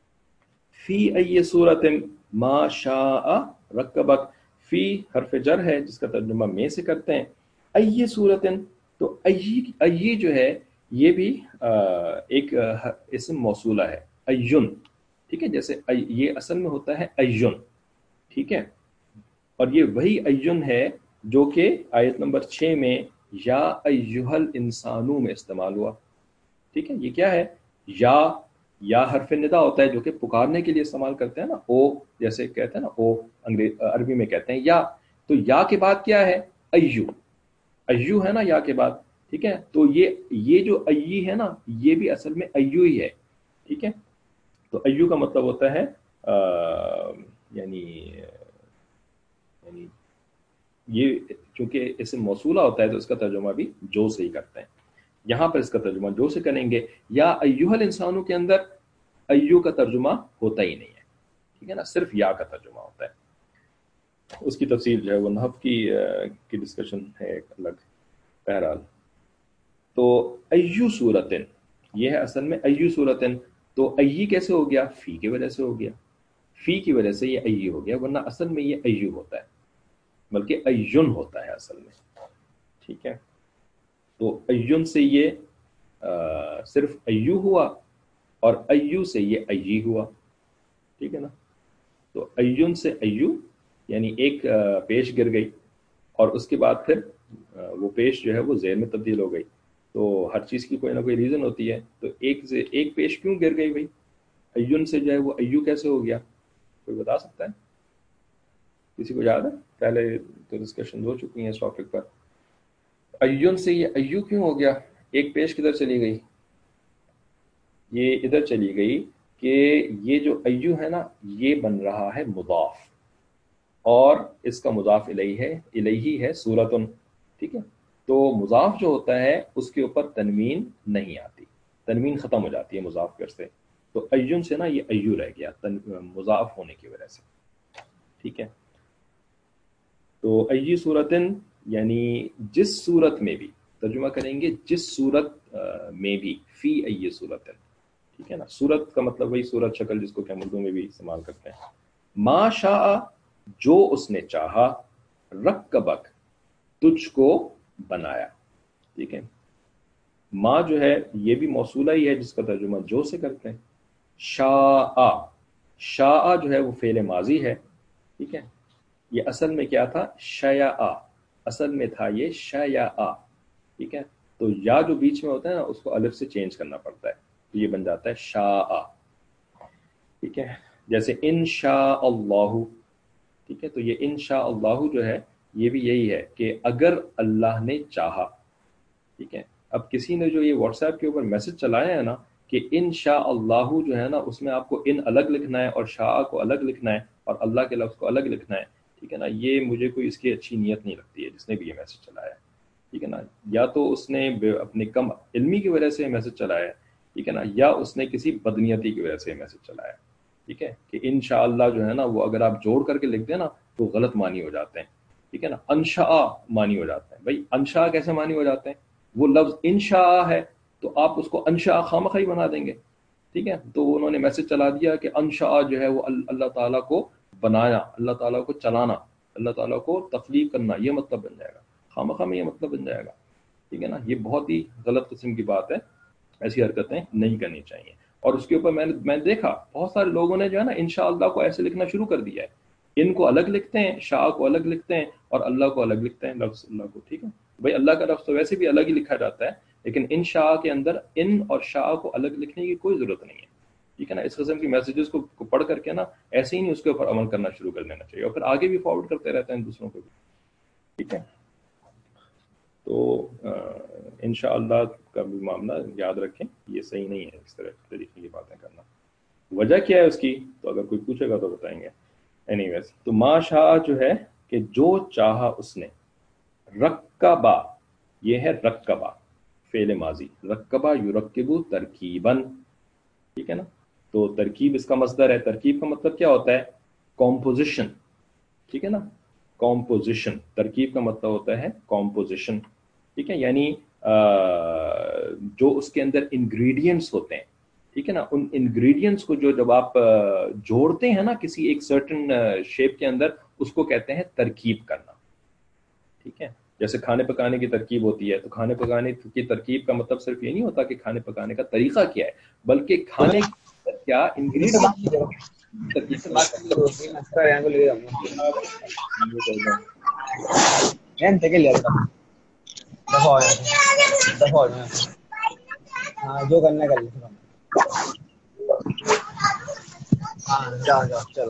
فی ای صورت ما شاء رکبک، فی حرف جر ہے جس کا ترجمہ میں سے کرتے ہیں، ای صورت، تو ای ای جو ہے یہ بھی ایک اسم موصولہ ہے، ایون، ٹھیک ہے، جیسے یہ اصل میں ہوتا ہے ایون، ٹھیک ہے، اور یہ وہی ایون ہے جو کہ آیت نمبر چھ میں یا ایہا الانسانو میں استعمال ہوا، ٹھیک ہے۔ یہ کیا ہے؟ یا یا حرف ندا ہوتا ہے جو کہ پکارنے کے لیے استعمال کرتے ہیں نا، او جیسے کہتے ہیں نا، او انگریز عربی میں کہتے ہیں یا، تو یا کے بعد کیا ہے؟ ایو، ایو ہے نا یا کے بعد، ٹھیک ہے۔ تو یہ یہ جو ای ہے نا یہ بھی اصل میں ایو ہی ہے، ٹھیک ہے۔ تو ایو کا مطلب ہوتا ہے آ, یعنی یعنی یہ چونکہ اسم موصولہ ہوتا ہے تو اس کا ترجمہ بھی جو سے ہی کرتے ہیں. یہاں پر اس کا ترجمہ جو سے کریں گے. یا ایھا الانسانوں کے اندر ایو کا ترجمہ ہوتا ہی نہیں ہے, ٹھیک ہے نا, صرف یا کا ترجمہ ہوتا ہے. اس کی تفصیل جو ہے وہ نحو کی کی ڈسکشن ہے ایک الگ. بہرحال تو ایو صورتن, یہ ہے اصل میں ایو صورتن. تو ای کیسے ہو گیا؟ فی کی وجہ سے ہو گیا, فی کی وجہ سے یہ ای ہو گیا, ورنہ اصل میں یہ ایو ہوتا ہے, بلکہ ایون ہوتا ہے اصل میں. ٹھیک ہے, تو ایون سے یہ آ, صرف ایو ہوا, اور ایو سے یہ ای ہوا. ٹھیک ہے نا, تو ایون سے ایو یعنی ایک پیش گر گئی, اور اس کے بعد پھر وہ پیش جو ہے وہ زیر میں تبدیل ہو گئی. تو ہر چیز کی کوئی نہ کوئی ریزن ہوتی ہے. تو ایک سے ایک پیش کیوں گر گئی بھائی؟ ایون سے جو ہے وہ ایو کیسے ہو گیا؟ کوئی بتا سکتا ہے؟ کسی کو یاد ہے؟ پہلے تو ڈسکشن ہو چکی ہیں اس ٹاپک پر. ایون سے یہ ایو کیوں ہو گیا؟ ایک پیش کدھر چلی گئی؟ یہ ادھر چلی گئی کہ یہ جو ایو ہے نا, یہ بن رہا ہے مضاف, اور اس کا مضاف الیہ ہے الیہ ہے صورتن. ٹھیک ہے, تو مضاف جو ہوتا ہے اس کے اوپر تنوین نہیں آتی, تنوین ختم ہو جاتی ہے مضاف پر سے. تو ایون سے نا یہ ایو رہ گیا مضاف ہونے کی وجہ سے. ٹھیک ہے, تو ای صورتن یعنی جس صورت میں بھی, ترجمہ کریں گے جس صورت میں بھی, فی ای صورتن. ٹھیک ہے نا, صورت کا مطلب وہی صورت شکل جس کو کہ ہم اردو میں بھی استعمال کرتے ہیں. ما شاء جو اس نے چاہا, رکبک تجھ کو بنایا. ٹھیک ہے, ما جو ہے یہ بھی موصولہ ہی ہے جس کا ترجمہ جو سے کرتے ہیں. شاء, شاء جو ہے وہ فعل ماضی ہے. ٹھیک ہے, یہ اصل میں کیا تھا؟ شیاء, اصل میں تھا یہ شیاء. ٹھیک ہے, تو یا جو بیچ میں ہوتا ہے نا اس کو الف سے چینج کرنا پڑتا ہے, تو یہ بن جاتا ہے شاء. ٹھیک ہے, جیسے انشاء اللہ. ٹھیک ہے, تو یہ انشاء اللہ جو ہے یہ بھی یہی ہے کہ اگر اللہ نے چاہا. ٹھیک ہے, اب کسی نے جو یہ واٹس ایپ کے اوپر میسج چلایا ہے نا کہ انشاء اللہ جو ہے نا, اس میں آپ کو ان الگ لکھنا ہے اور شاء کو الگ لکھنا ہے اور اللہ کے لفظ کو الگ لکھنا ہے. ٹھیک ہے نا, یہ مجھے کوئی اس کی اچھی نیت نہیں لگتی ہے جس نے بھی یہ میسج چلایا ہے. ٹھیک ہے نا, یا تو اس نے اپنے کم علمی کی وجہ سے میسج چلایا ہے. ٹھیک ہے نا, یا اس نے کسی بدنیتی کی وجہ سے میسج چلایا ہے. ٹھیک ہے, کہ انشاءاللہ جو ہے نا وہ اگر آپ جوڑ کر کے لکھ دیں نا تو غلط معنی ہو جاتے ہیں. ٹھیک ہے نا, انشاء معنی ہو جاتے ہیں. بھائی انشاء کیسے معنی ہو جاتے ہیں؟ وہ لفظ انشاء ہے تو آپ اس کو انشاء خامخواہ بنا دیں گے. ٹھیک ہے, تو انہوں نے میسج چلا دیا کہ انشاء جو ہے وہ اللہ تعالیٰ کو بنایا, اللہ تعالیٰ کو چلانا, اللہ تعالیٰ کو تخلیق کرنا, یہ مطلب بن جائے گا. خامخواہ میں یہ مطلب بن جائے گا. ٹھیک ہے نا, یہ بہت ہی غلط قسم کی بات ہے, ایسی حرکتیں نہیں کرنی چاہیے. اور اس کے اوپر میں نے میں نے دیکھا بہت سارے لوگوں نے جو ہے نا انشاءاللہ کو ایسے لکھنا شروع کر دیا ہے. ان کو الگ لکھتے ہیں, شاء کو الگ لکھتے ہیں, اور اللہ کو الگ لکھتے ہیں, لفظ اللہ کو. ٹھیک ہے بھائی, اللہ کا لفظ تو ویسے بھی الگ ہی لکھا جاتا ہے, لیکن ان شاء کے اندر ان اور شاء کو الگ لکھنے کی کوئی ضرورت نہیں ہے. ٹھیک ہے نا, اس قسم کی میسیجز کو پڑھ کر کے نا ایسے ہی نہیں اس کے اوپر عمل کرنا شروع کر دینا چاہیے, اور پھر آگے بھی فارورڈ کرتے رہتے ہیں دوسروں کو بھی. ٹھیک ہے, تو انشاءاللہ کا بھی معاملہ یاد رکھیں, یہ صحیح نہیں ہے اس طرح طریقے کی باتیں کرنا. وجہ کیا ہے اس کی تو اگر کوئی پوچھے گا تو بتائیں گے. اینی ویز, تو ما شاء جو ہے کہ جو چاہا اس نے. رکبہ, یہ ہے رکبہ فعل ماضی, رکبہ یرکبو ترکیباً. ٹھیک ہے نا, تو ترکیب اس کا مصدر ہے. ترکیب کا مطلب کیا ہوتا ہے؟ کمپوزیشن. ٹھیک ہے نا, کمپوزیشن, ترکیب کا مطلب ہوتا ہے کمپوزیشن. ٹھیک ہے, یعنی جو اس کے اندر انگریڈینٹس ہوتے ہیں. ٹھیک ہے نا, ان انگریڈینٹس کو جو جب آپ جوڑتے ہیں نا کسی ایک سرٹن شیپ کے اندر, اس کو کہتے ہیں ترکیب کرنا. ٹھیک ہے, جیسے کھانے پکانے کی ترکیب ہوتی ہے, تو کھانے پکانے کی ترکیب کا مطلب صرف یہ نہیں ہوتا کہ کھانے پکانے کا طریقہ کیا ہے, بلکہ کھانے کیا انگریڈینٹ. جو کرنا کر لیں. ہاں جاؤ جاؤ چلو.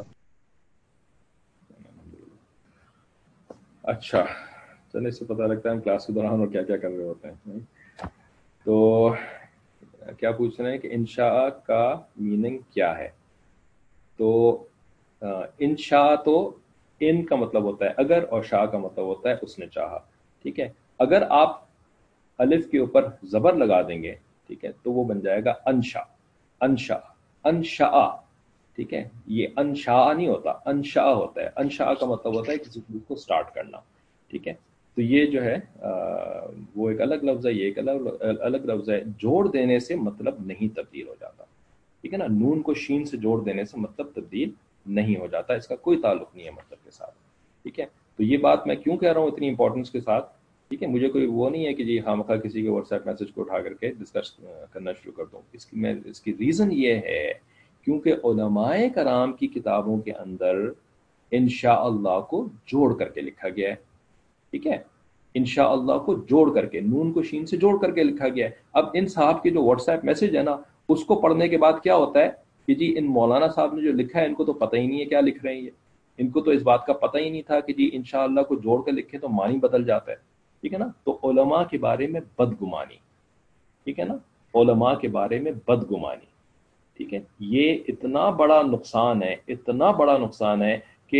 اچھا چلے, اس سے پتہ لگتا ہے ہم کلاس کے دوران اور کیا کیا کر رہے ہوتے ہیں. تو کیا پوچھ رہے ہیں کہ انشاء کا میننگ کیا ہے؟ تو انشاء تو ان کا مطلب ہوتا ہے اگر اور شاء کا مطلب ہوتا ہے اس نے چاہا. ٹھیک ہے, اگر آپ الف کے اوپر زبر لگا دیں گے, ٹھیک ہے, تو وہ بن جائے گا انشا. انشا انشاء. ٹھیک ہے, یہ انشاء نہیں ہوتا, انشاء ہوتا ہے. انشاء کا مطلب ہوتا ہے کسی چیز کو سٹارٹ کرنا. ٹھیک ہے, تو یہ جو ہے وہ ایک الگ لفظ ہے, یہ ایک الگ الگ لفظ ہے. جوڑ دینے سے مطلب نہیں تبدیل ہو جاتا. ٹھیک ہے نا, نون کو شین سے جوڑ دینے سے مطلب تبدیل نہیں ہو جاتا, اس کا کوئی تعلق نہیں ہے مطلب کے ساتھ. ٹھیک ہے, تو یہ بات میں کیوں کہہ رہا ہوں اتنی امپورٹنس کے ساتھ. ٹھیک ہے, مجھے کوئی وہ نہیں ہے کہ جی خواہ مخواہ کسی کے واٹس ایپ میسج کو اٹھا کر کے ڈسکس کرنا شروع کر دوں. اس کی میں اس کی ریزن یہ ہے کیونکہ علماء کرام کی کتابوں کے اندر انشاء اللہ کو جوڑ کر کے لکھا گیا ہے. ٹھیک ہے, انشاء اللہ کو جوڑ کر کے, نون کو شین سے جوڑ کر کے لکھا گیا ہے. اب ان صاحب کے جو واٹس ایپ میسج ہے نا, اس کو پڑھنے کے بعد کیا ہوتا ہے کہ جی ان مولانا صاحب نے جو لکھا ہے ان کو تو پتہ ہی نہیں ہے کیا لکھ رہے ہیں یہ. ان کو تو اس بات کا پتہ ہی نہیں تھا کہ جی انشاءاللہ کو جوڑ کر لکھیں تو معنی بدل جاتا ہے. ٹھیک ہے نا, تو علماء کے بارے میں بدگمانی. ٹھیک ہے نا, علماء کے بارے میں بدگمانی. ٹھیک ہے, یہ اتنا بڑا نقصان ہے, اتنا بڑا نقصان ہے کہ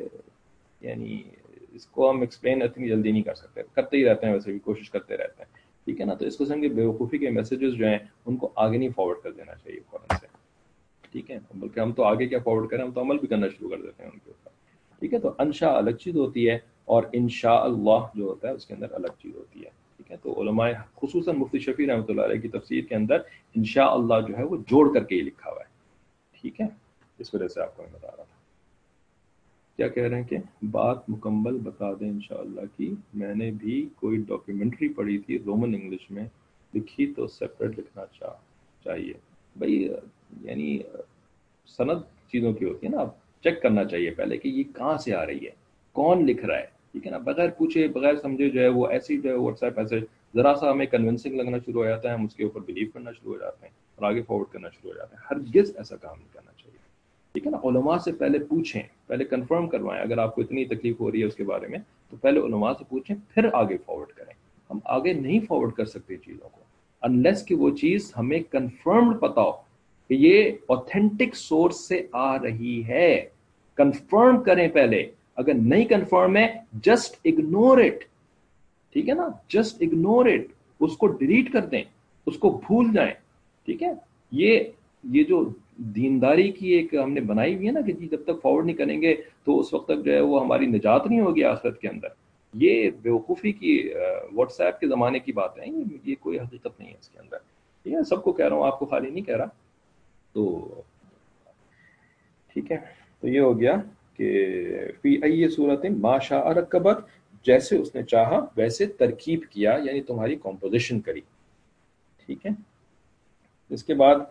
یعنی اس کو ہم ایکسپلین اتنی جلدی نہیں کر سکتے, کرتے ہی رہتے ہیں ویسے بھی, کوشش کرتے رہتے ہیں. ٹھیک ہے نا, تو اس قسم کے بیوقوفی کے میسیجز جو ہیں ان کو آگے نہیں فارورڈ کر دینا چاہیے فوراً سے. ٹھیک ہے, بلکہ ہم تو آگے کیا فارورڈ کریں, ہم تو عمل بھی کرنا شروع کر دیتے ہیں ان کے اوپر. ٹھیک ہے, تو انشاء الگ چیز ہوتی ہے اور انشاء اللہ جو ہوتا ہے اس کے اندر الگ چیز ہوتی ہے. ٹھیک ہے, تو علماء خصوصاً مفتی شفیع رحمۃ اللہ علیہ کی تفسیر کے اندر انشاء اللہ جو ہے وہ جوڑ کر کے ہی لکھا ہوا ہے. ٹھیک ہے, اس وجہ سے آپ کو میں بتا رہا تھا. کیا کہہ رہے ہیں کہ بات مکمل بتا دیں انشاءاللہ کی, میں نے بھی کوئی ڈاکیومنٹری پڑھی تھی رومن انگلش میں, لکھی تو سیپریٹ لکھنا چاہ چاہیے. بھائی یعنی سند چیزوں کی ہوتی ہے نا, آپ چیک کرنا چاہیے پہلے کہ یہ کہاں سے آ رہی ہے, کون لکھ رہا ہے. ٹھیک ہے نا, بغیر پوچھے بغیر سمجھے جو ہے وہ ایسی جو ہے واٹس ایپ میسج ذرا سا ہمیں کنونسنگ لگنا شروع ہو جاتا ہے, ہم اس کے اوپر بلیو کرنا شروع ہو جاتے ہیں اور آگے فارورڈ کرنا شروع ہو جاتے ہیں. ہرگز ایسا کام نہیں کرنا چاہیے. ٹھیک ہے نا, علماء سے پہلے پوچھیں, پہلے کنفرم کروائیں. اگر آپ کو اتنی تکلیف ہو رہی ہے اس کے بارے میں تو پہلے علماء سے پوچھیں, پھر آگے فارورڈ کریں. ہم آگے نہیں فارورڈ کر سکتے چیزوں کو انلیس کہ وہ چیز ہمیں کنفرمڈ پتا ہو کہ یہ اوتھینٹک سورس سے آ رہی ہے. کنفرم کریں پہلے, اگر نہیں کنفرم ہے جسٹ اگنور اٹ. ٹھیک ہے نا, جسٹ اگنور اٹ, اس کو ڈیلیٹ کر دیں, اس کو بھول جائیں. ٹھیک ہے, یہ یہ جو دینداری کی ایک ہم نے بنائی ہوئی ہے نا کہ جی جب تک فارورڈ نہیں کریں گے تو اس وقت تک جو ہے وہ ہماری نجات نہیں ہوگی آخرت کے اندر, یہ بیوقوفی کی واٹس ایپ کے زمانے کی بات ہے, یہ کوئی حقیقت نہیں ہے اس کے اندر. ٹھیک ہے, سب کو کہہ رہا ہوں, آپ کو خالی نہیں کہہ رہا. تو ٹھیک ہے, تو یہ ہو گیا کہ فی ای صورت ما شاء رکبک, جیسے اس نے چاہا ویسے ترکیب کیا, یعنی تمہاری کمپوزیشن کری. ٹھیک ہے, اس کے بعد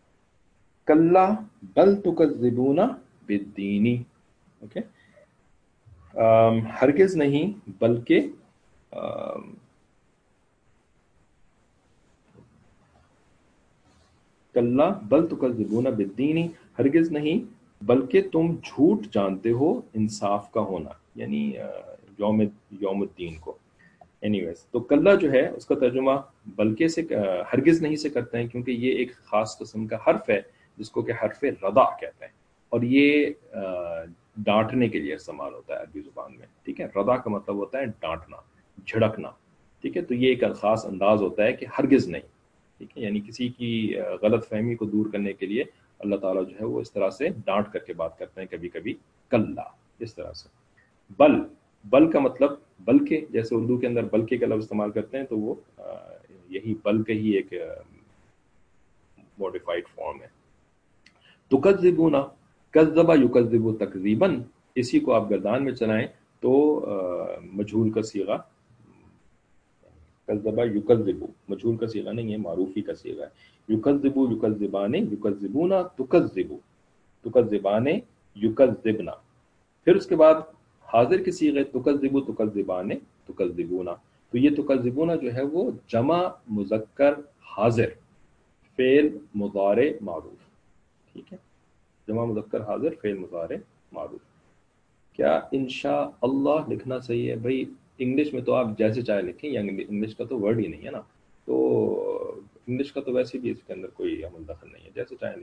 کلا بل تکذبون بالدین. اوکے, ہرگز نہیں بلکہ کلا بل تکذبون بالدین, ہرگز نہیں بلکہ تم جھوٹ جانتے ہو انصاف کا ہونا, یعنی یوم یوم الدین کو. اینی ویز, تو کلا جو ہے اس کا ترجمہ بلکہ سے ہرگز نہیں سے کرتے ہیں, کیونکہ یہ ایک خاص قسم کا حرف ہے جس کو کہ حرف ردا کہتے ہیں, اور یہ ڈانٹنے کے لیے استعمال ہوتا ہے عربی زبان میں. ٹھیک ہے, ردا کا مطلب ہوتا ہے ڈانٹنا, جھڑکنا. ٹھیک ہے, تو یہ ایک خاص انداز ہوتا ہے کہ ہرگز نہیں. ٹھیک ہے, یعنی کسی کی غلط فہمی کو دور کرنے کے لیے اللہ تعالیٰ جو ہے وہ اس طرح سے ڈانٹ کر کے بات کرتے ہیں کبھی کبھی, کلا اس طرح سے. بل, بل کا مطلب بلکہ, جیسے اردو کے اندر بلکہ کا لفظ استعمال کرتے ہیں تو وہ یہی بل کا ہی ایک موڈیفائڈ فارم ہے. تکذبون, کذب یکذب تکذیباً, اسی کو آپ گردان میں چلائیں تو مجہول کا صیغہ, کذب یکذب مجہول کا صیغہ نہیں ہے, معروفی کا صیغہ ہے. یکذب یکذبان یکذبون تکذب, تکذبان یکذبنا. پھر اس کے بعد حاضر کی صیغہ تکذب تکذبان تکذبون, تو یہ تکذبون جو ہے وہ جمع مذکر حاضر فعل مضارع معروف. ٹھیک ہے, جمع مذکر حاضر فعل مضارع معروف. کیا انشاء اللہ لکھنا صحیح ہے؟ بھائی انگلش میں تو آپ جیسے چاہے لکھیں, یعنی انگلش کا تو ورڈ ہی نہیں ہے نا, تو انگلش کا تو ویسے بھی اس کے اندر کوئی عمل دخل نہیں ہے, جیسے چاہے لکھیں.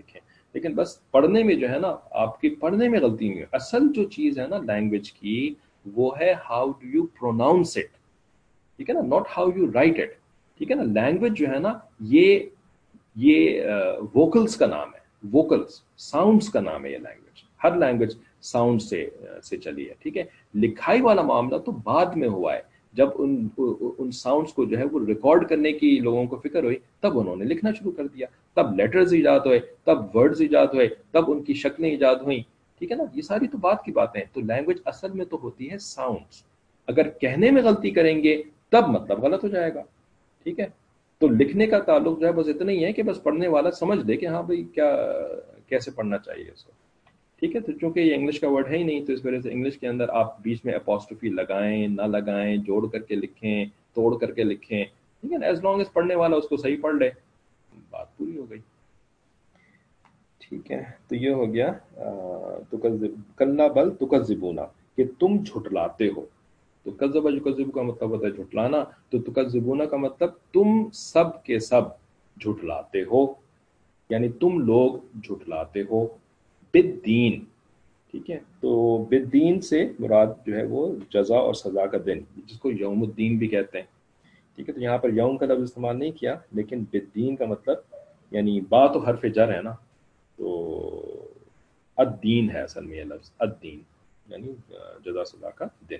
لیکن بس پڑھنے میں جو ہے نا آپ کی پڑھنے میں غلطی نہیں ہے. اصل جو چیز ہے نا لینگویج کی وہ ہے how do you pronounce it, ٹھیک ہے نا, not how you write it, ٹھیک ہے نا. لینگویج جو ہے نا یہ یہ ووکلس کا نام ہے, ووکلس ساؤنڈس کا نام ہے یہ لینگویج. ہر لینگویج ساؤنڈ سے سے چلی ہے, ٹھیک ہے. لکھائی والا معاملہ تو بعد میں ہوا ہے, جب ان ان ساؤنڈس کو جو ہے وہ ریکارڈ کرنے کی لوگوں کو فکر ہوئی تب انہوں نے لکھنا شروع کر دیا, تب لیٹرز ایجاد ہوئے, تب ورڈز ایجاد ہوئے, تب ان کی شکلیں ایجاد ہوئیں, ٹھیک ہے نا. یہ ساری تو بات کی باتیں ہیں. تو لینگویج اصل میں تو ہوتی ہے ساؤنڈس. اگر کہنے میں غلطی کریں گے تب مطلب غلط ہو جائے گا, ٹھیک ہے. تو لکھنے کا تعلق جو ہے بس اتنا ہی ہے کہ بس پڑھنے والا سمجھ لے کہ ہاں بھائی کیا کیسے پڑھنا چاہیے اس کو, ٹھیک ہے. تو چونکہ یہ انگلش کا ورڈ ہے ہی نہیں تو اس وجہ سے انگلش کے اندر آپ بیچ میں اپوسٹروفی لگائیں نہ لگائیں, جوڑ کر کے لکھیں, توڑ کر کے لکھیں, ٹھیک ہے نا. ایز لانگ ایز پڑھنے والا اس کو صحیح پڑھ لے بات پوری ہو گئی, ٹھیک ہے. تو یہ ہو گیا کلا بل تکذبونا کہ تم جھٹلاتے ہو. تو کذب یکذب کا مطلب ہوتا ہے جھٹلانا, تو تکذبونا کا مطلب تم سب کے سب جھٹلاتے ہو, یعنی تم لوگ جھٹلاتے ہو. بالدین, ٹھیک ہے. تو بالدین سے مراد جو ہے وہ جزا اور سزا کا دن, جس کو یوم الدین بھی کہتے ہیں, ٹھیک ہے. تو یہاں پر یوم کا لفظ استعمال نہیں کیا, لیکن بالدین کا مطلب یعنی با تو حرف جر ہے نا, تو الدین ہے اصل میں یہ لفظ, الدین یعنی جزا سزا کا دن.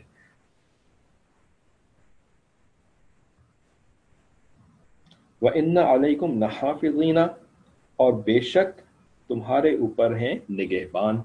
وَإِنَّ عَلَيْكُمْ لَحَافِظِينَ اور بے شک تمہارے اوپر ہیں نگہبان.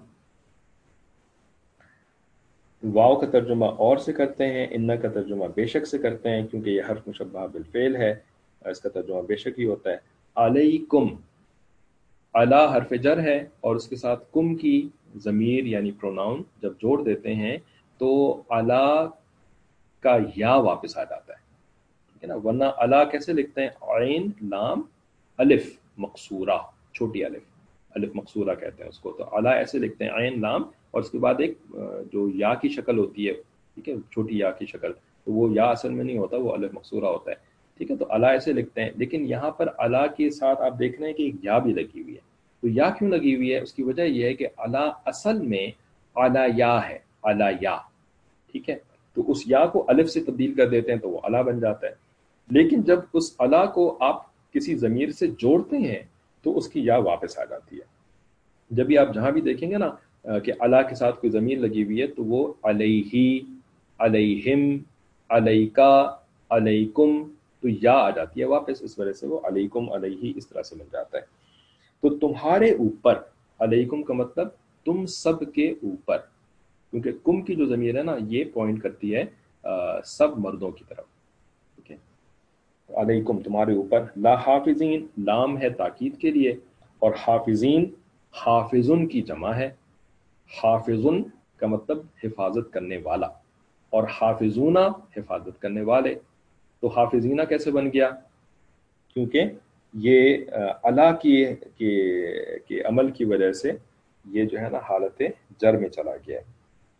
واو کا ترجمہ اور سے کرتے ہیں, ان کا ترجمہ بے شک سے کرتے ہیں, کیونکہ یہ حرف مشبہ بالفعل ہے, اس کا ترجمہ بے شک ہی ہوتا ہے. علیکم, علی حرف جر ہے اور اس کے ساتھ کم کی ضمیر یعنی پروناؤن جب جوڑ دیتے ہیں تو علی کا یا واپس آ جاتا ہے, ٹھیک ہے نا. ورنہ علی کیسے لکھتے ہیں, عین لام الف مقصورہ, چھوٹی الف, الف مقصورہ کہتے ہیں اس کو. تو علی ایسے لکھتے ہیں عین لام اور اس کے بعد ایک جو یا کی شکل ہوتی ہے, ٹھیک ہے, چھوٹی یا کی شکل, تو وہ یا اصل میں نہیں ہوتا, وہ الف مقصورہ ہوتا ہے, ٹھیک ہے. تو علی ایسے لکھتے ہیں, لیکن یہاں پر علی کے ساتھ آپ دیکھ رہے ہیں کہ ایک یا بھی لگی ہوئی ہے. تو یا کیوں لگی ہوئی ہے, اس کی وجہ یہ ہے کہ علی اصل میں علی یا ہے, علی یا, ٹھیک ہے. تو اس یا کو الف سے تبدیل کر دیتے ہیں تو وہ علی بن جاتا ہے. لیکن جب اس علی کو آپ کسی ضمیر سے جوڑتے ہیں تو اس کی یا واپس آ جاتی ہے. جب بھی آپ جہاں بھی دیکھیں گے نا کہ علی کے ساتھ کوئی ضمیر لگی ہوئی ہے تو وہ علیہ, علیہم, علیکا, علیکم, تو یا آ جاتی ہے واپس, اس وجہ سے وہ علیکم علیہ اس طرح سے مل جاتا ہے. تو تمہارے اوپر, علیکم کا مطلب تم سب کے اوپر, کیونکہ کم کی جو ضمیر ہے نا یہ پوائنٹ کرتی ہے آ, سب مردوں کی طرف, ٹھیک ہے. علیکم تمہارے اوپر. لا حافظین, لام ہے تاکید کے لیے, اور حافظین حافظن کی جمع ہے. حافظن کا مطلب حفاظت کرنے والا, اور حافظون حفاظت کرنے والے. تو حافظینہ کیسے بن گیا, کیونکہ یہ اللہ کی کے, کے عمل کی وجہ سے یہ جو ہے نا حالت جر میں چلا گیا ہے.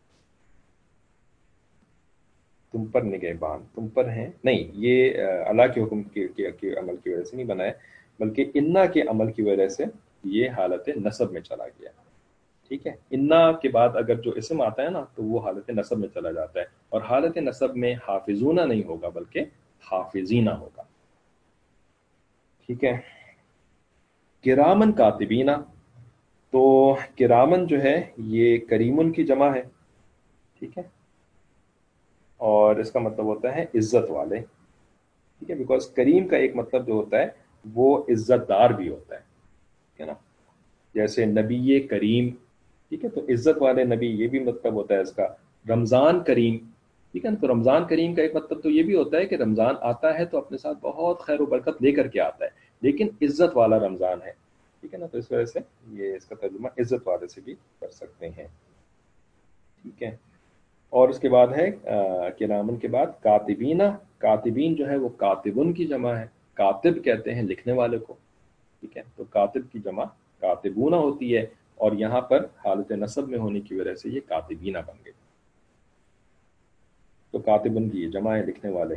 تم پر نگہبان, تم پر ہیں نہیں, یہ اللہ کے حکم کے, کے, کے عمل کی وجہ سے نہیں بنا ہے, بلکہ انا کے عمل کی وجہ سے یہ حالت نصب میں چلا گیا, ٹھیک ہے. انا کے بعد اگر جو اسم آتا ہے نا تو وہ حالت نصب میں چلا جاتا ہے, اور حالت نصب میں حافظونہ نہیں ہوگا بلکہ حافظینہ ہوگا, ٹھیک ہے. کرامن کاتبینہ, تو کرامن جو ہے یہ کریمن کی جمع ہے, ٹھیک ہے, اور اس کا مطلب ہوتا ہے عزت والے, ٹھیک ہے. بیکاز کریم کا ایک مطلب جو ہوتا ہے وہ عزت دار بھی ہوتا ہے, ٹھیک ہے نا. جیسے نبی کریم, ٹھیک ہے, تو عزت والے نبی یہ بھی مطلب ہوتا ہے اس کا. رمضان کریم, ٹھیک ہے نا. تو رمضان کریم کا ایک مطلب تو یہ بھی ہوتا ہے کہ رمضان آتا ہے تو اپنے ساتھ بہت خیر و برکت لے کر کے آتا ہے, لیکن عزت والا رمضان ہے, ٹھیک ہے نا. تو اس وجہ سے یہ اس کا ترجمہ عزت والے سے بھی کر سکتے ہیں, ٹھیک ہے. اور اس کے بعد ہے کرامن کے بعد کاتبینہ, کاتبین جو ہے وہ کاتبن کی جمع ہے. کاتب کہتے ہیں لکھنے والے کو, ٹھیک ہے. تو کاتب کی جمع کاتبونہ ہوتی ہے, اور یہاں پر حالت نصب میں ہونے کی وجہ سے یہ کاتبینہ بن گئی. تو کاتبن کی جمع ہے لکھنے والے.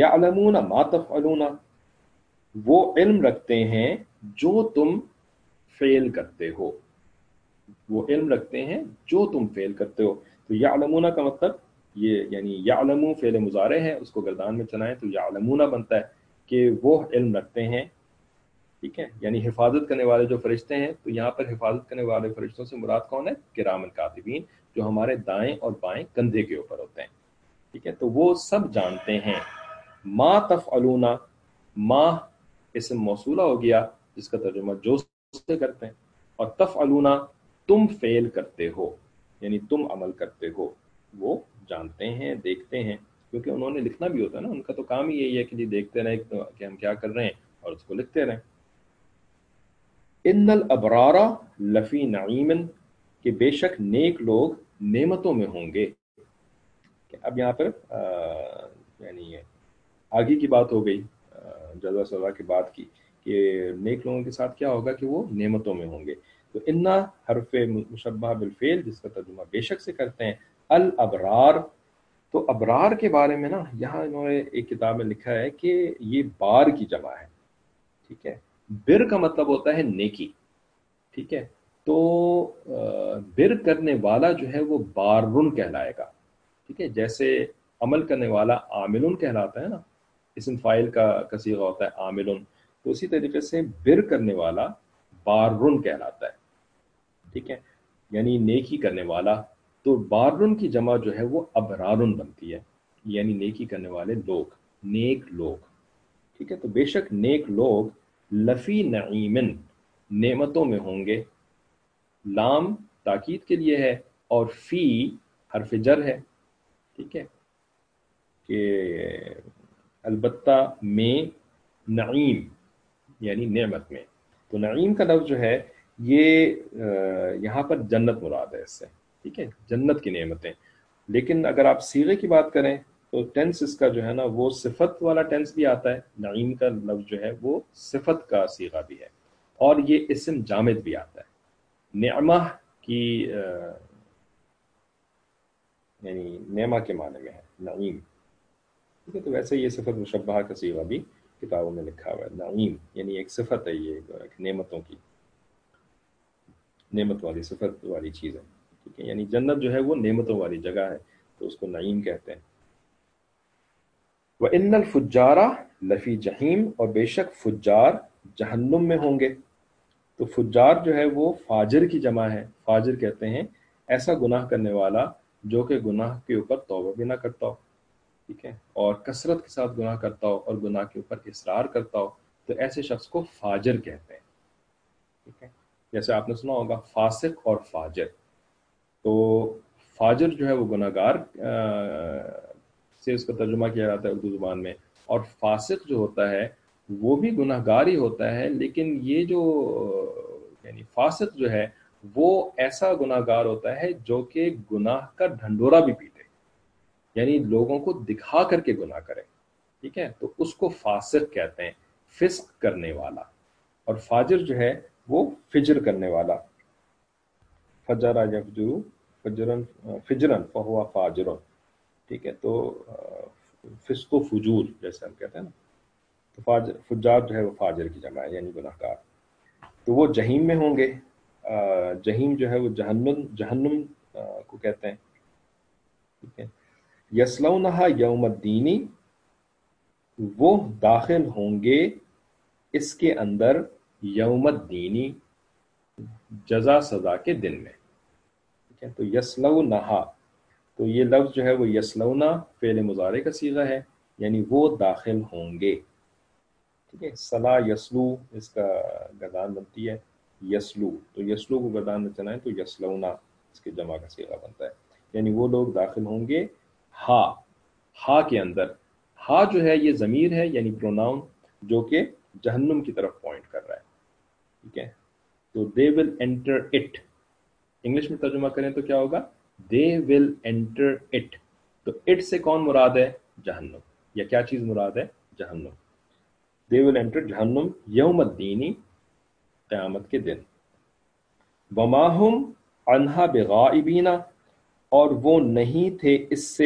یعلمون ما تفعلون, وہ علم رکھتے ہیں جو تم فعل کرتے ہو، وہ علم رکھتے ہیں جو تم فعل کرتے ہو. تو یعلمون کا مطلب یہ یعنی یعلمو فعل مضارع ہے، اس کو گردان میں چلائیں تو یعلمون بنتا ہے کہ وہ علم رکھتے ہیں. ٹھیک ہے، یعنی حفاظت کرنے والے جو فرشتے ہیں، تو یہاں پر حفاظت کرنے والے فرشتوں سے مراد کون ہے؟ کرام الکاتبین، جو ہمارے دائیں اور بائیں کندھے کے اوپر ہوتے ہیں. ٹھیک ہے، تو وہ سب جانتے ہیں. ما تفعلون، ما اسم موصولہ ہو گیا جس کا ترجمہ جو سے کرتے ہیں، اور تفعلون تم فعل کرتے ہو یعنی تم عمل کرتے ہو. وہ جانتے ہیں، دیکھتے ہیں، کیونکہ انہوں نے لکھنا بھی ہوتا ہے نا، ان کا تو کام ہی یہی ہے کہ جی دیکھتے رہیں کہ ہم کیا کر رہے ہیں اور اس کو لکھتے رہیں. ان الابرار لفی نعیم، کہ بے شک نیک لوگ نعمتوں میں ہوں گے. اب یہاں پر یعنی آگے کی بات ہو گئی جزا سزا کی بات کی کہ نیک لوگوں کے ساتھ کیا ہوگا کہ وہ نعمتوں میں ہوں گے. تو انا حرف مشبہ بالفعل جس کا ترجمہ بے شک سے کرتے ہیں. الابرار، تو ابرار کے بارے میں نا یہاں انہوں نے ایک کتاب میں لکھا ہے کہ یہ بار کی جمع ہے. ٹھیک ہے، بر کا مطلب ہوتا ہے نیکی. ٹھیک ہے، تو بر کرنے والا جو ہے وہ بارن کہلائے گا. ٹھیک ہے، جیسے عمل کرنے والا عاملن کہلاتا ہے نا، اسم فاعل کا صیغہ ہوتا ہے عاملن، تو اسی طریقے سے بر کرنے والا بارن کہلاتا ہے. ٹھیک ہے، یعنی نیکی کرنے والا. تو بارن کی جمع جو ہے وہ ابرارن بنتی ہے، یعنی نیکی کرنے والے لوگ، نیک لوگ. ٹھیک ہے، تو بے شک نیک لوگ لفی نعیمن نعمتوں میں ہوں گے. لام تاکید کے لیے ہے اور فی حرف جر ہے. ٹھیک ہے، کہ البتہ میں نعیم یعنی نعمت میں. تو نعیم کا لفظ جو ہے یہ یہاں پر جنت مراد ہے اس سے. ٹھیک ہے، جنت کی نعمتیں. لیکن اگر آپ صیغے کی بات کریں تو ٹینس اس کا جو ہے نا وہ صفت والا ٹینس بھی آتا ہے. نعیم کا لفظ جو ہے وہ صفت کا صیغہ بھی ہے، اور یہ اسم جامد بھی آتا ہے. نعمہ کی یعنی نعمہ کے معنی میں ہے نعیم. ٹھیک ہے، تو ویسے یہ صفت مشبہہ کا صیغہ بھی کتابوں میں لکھا ہوا ہے. نعیم یعنی ایک صفت ہے، یہ ایک نعمتوں کی، نعمت والی صفت والی چیز ہے. ٹھیک ہے، یعنی جنت جو ہے وہ نعمتوں والی جگہ ہے، تو اس کو نعیم کہتے ہیں. وَإِنَّ الْفُجَّارَ لَفِي جَحِيمٍ، اور بے شک فجار جہنم میں ہوں گے. تو فجار جو ہے وہ فاجر کی جمع ہے. فاجر کہتے ہیں ایسا گناہ کرنے والا جو کہ گناہ کے اوپر توبہ بھی نہ کرتا ہو. ٹھیک ہے، اور کثرت کے ساتھ گناہ کرتا ہو اور گناہ کے اوپر اصرار کرتا ہو، تو ایسے شخص کو فاجر کہتے ہیں. ٹھیک ہے، جیسے آپ نے سنا ہوگا فاسق اور فاجر. تو فاجر جو ہے وہ گناہ گار سے اس کا ترجمہ کیا جاتا ہے اردو زبان میں، اور فاسق جو ہوتا ہے وہ بھی گناہ گار ہی ہوتا ہے، لیکن یہ جو یعنی فاسق جو ہے وہ ایسا گناہ گار ہوتا ہے جو کہ گناہ کا ڈھنڈورا بھی پیٹے، یعنی لوگوں کو دکھا کر کے گناہ کرے. ٹھیک ہے، تو اس کو فاسق کہتے ہیں، فسق کرنے والا. اور فاجر جو ہے وہ فجر کرنے والا. فجر یفجر فجرن فجرن فہو فاجر. ٹھیک ہے، تو فسق و فجور جیسے ہم کہتے ہیں نا، تو فاجر فجار جو ہے وہ فاجر کی جمع ہے یعنی گناہ گار. تو وہ جہیم میں ہوں گے. جہیم جو ہے وہ جہنم جہنم کو کہتے ہیں. ٹھیک ہے، یسلونہا یوم الدینی، وہ داخل ہوں گے اس کے اندر یوم الدینی جزا سزا کے دن میں. ٹھیک ہے، تو یسلونہا، تو یہ لفظ جو ہے وہ یسلونا فعل مضارع کا صیغہ ہے، یعنی وہ داخل ہوں گے. ٹھیک ہے، صلا یسلو اس کا گردان بنتی ہے یسلو، تو یسلو کو گردان میں چلائیں تو یسلونا اس کے جمع کا صیغہ بنتا ہے، یعنی وہ لوگ داخل ہوں گے ہا ہا کے اندر. ہا جو ہے یہ ضمیر ہے یعنی پروناؤن جو کہ جہنم کی طرف پوائنٹ کر رہا ہے. ٹھیک ہے، تو they will enter it, English میں ترجمہ کریں تو کیا ہوگا؟ They will enter it. تو اٹ سے کون مراد ہے؟ جہنم. یا کیا چیز مراد ہے؟ جہنم. دے ول انٹر جہنم یوم الدینی، قیامت کے دن. وما ہم عنہا بغائبین، اور وہ نہیں تھے اس سے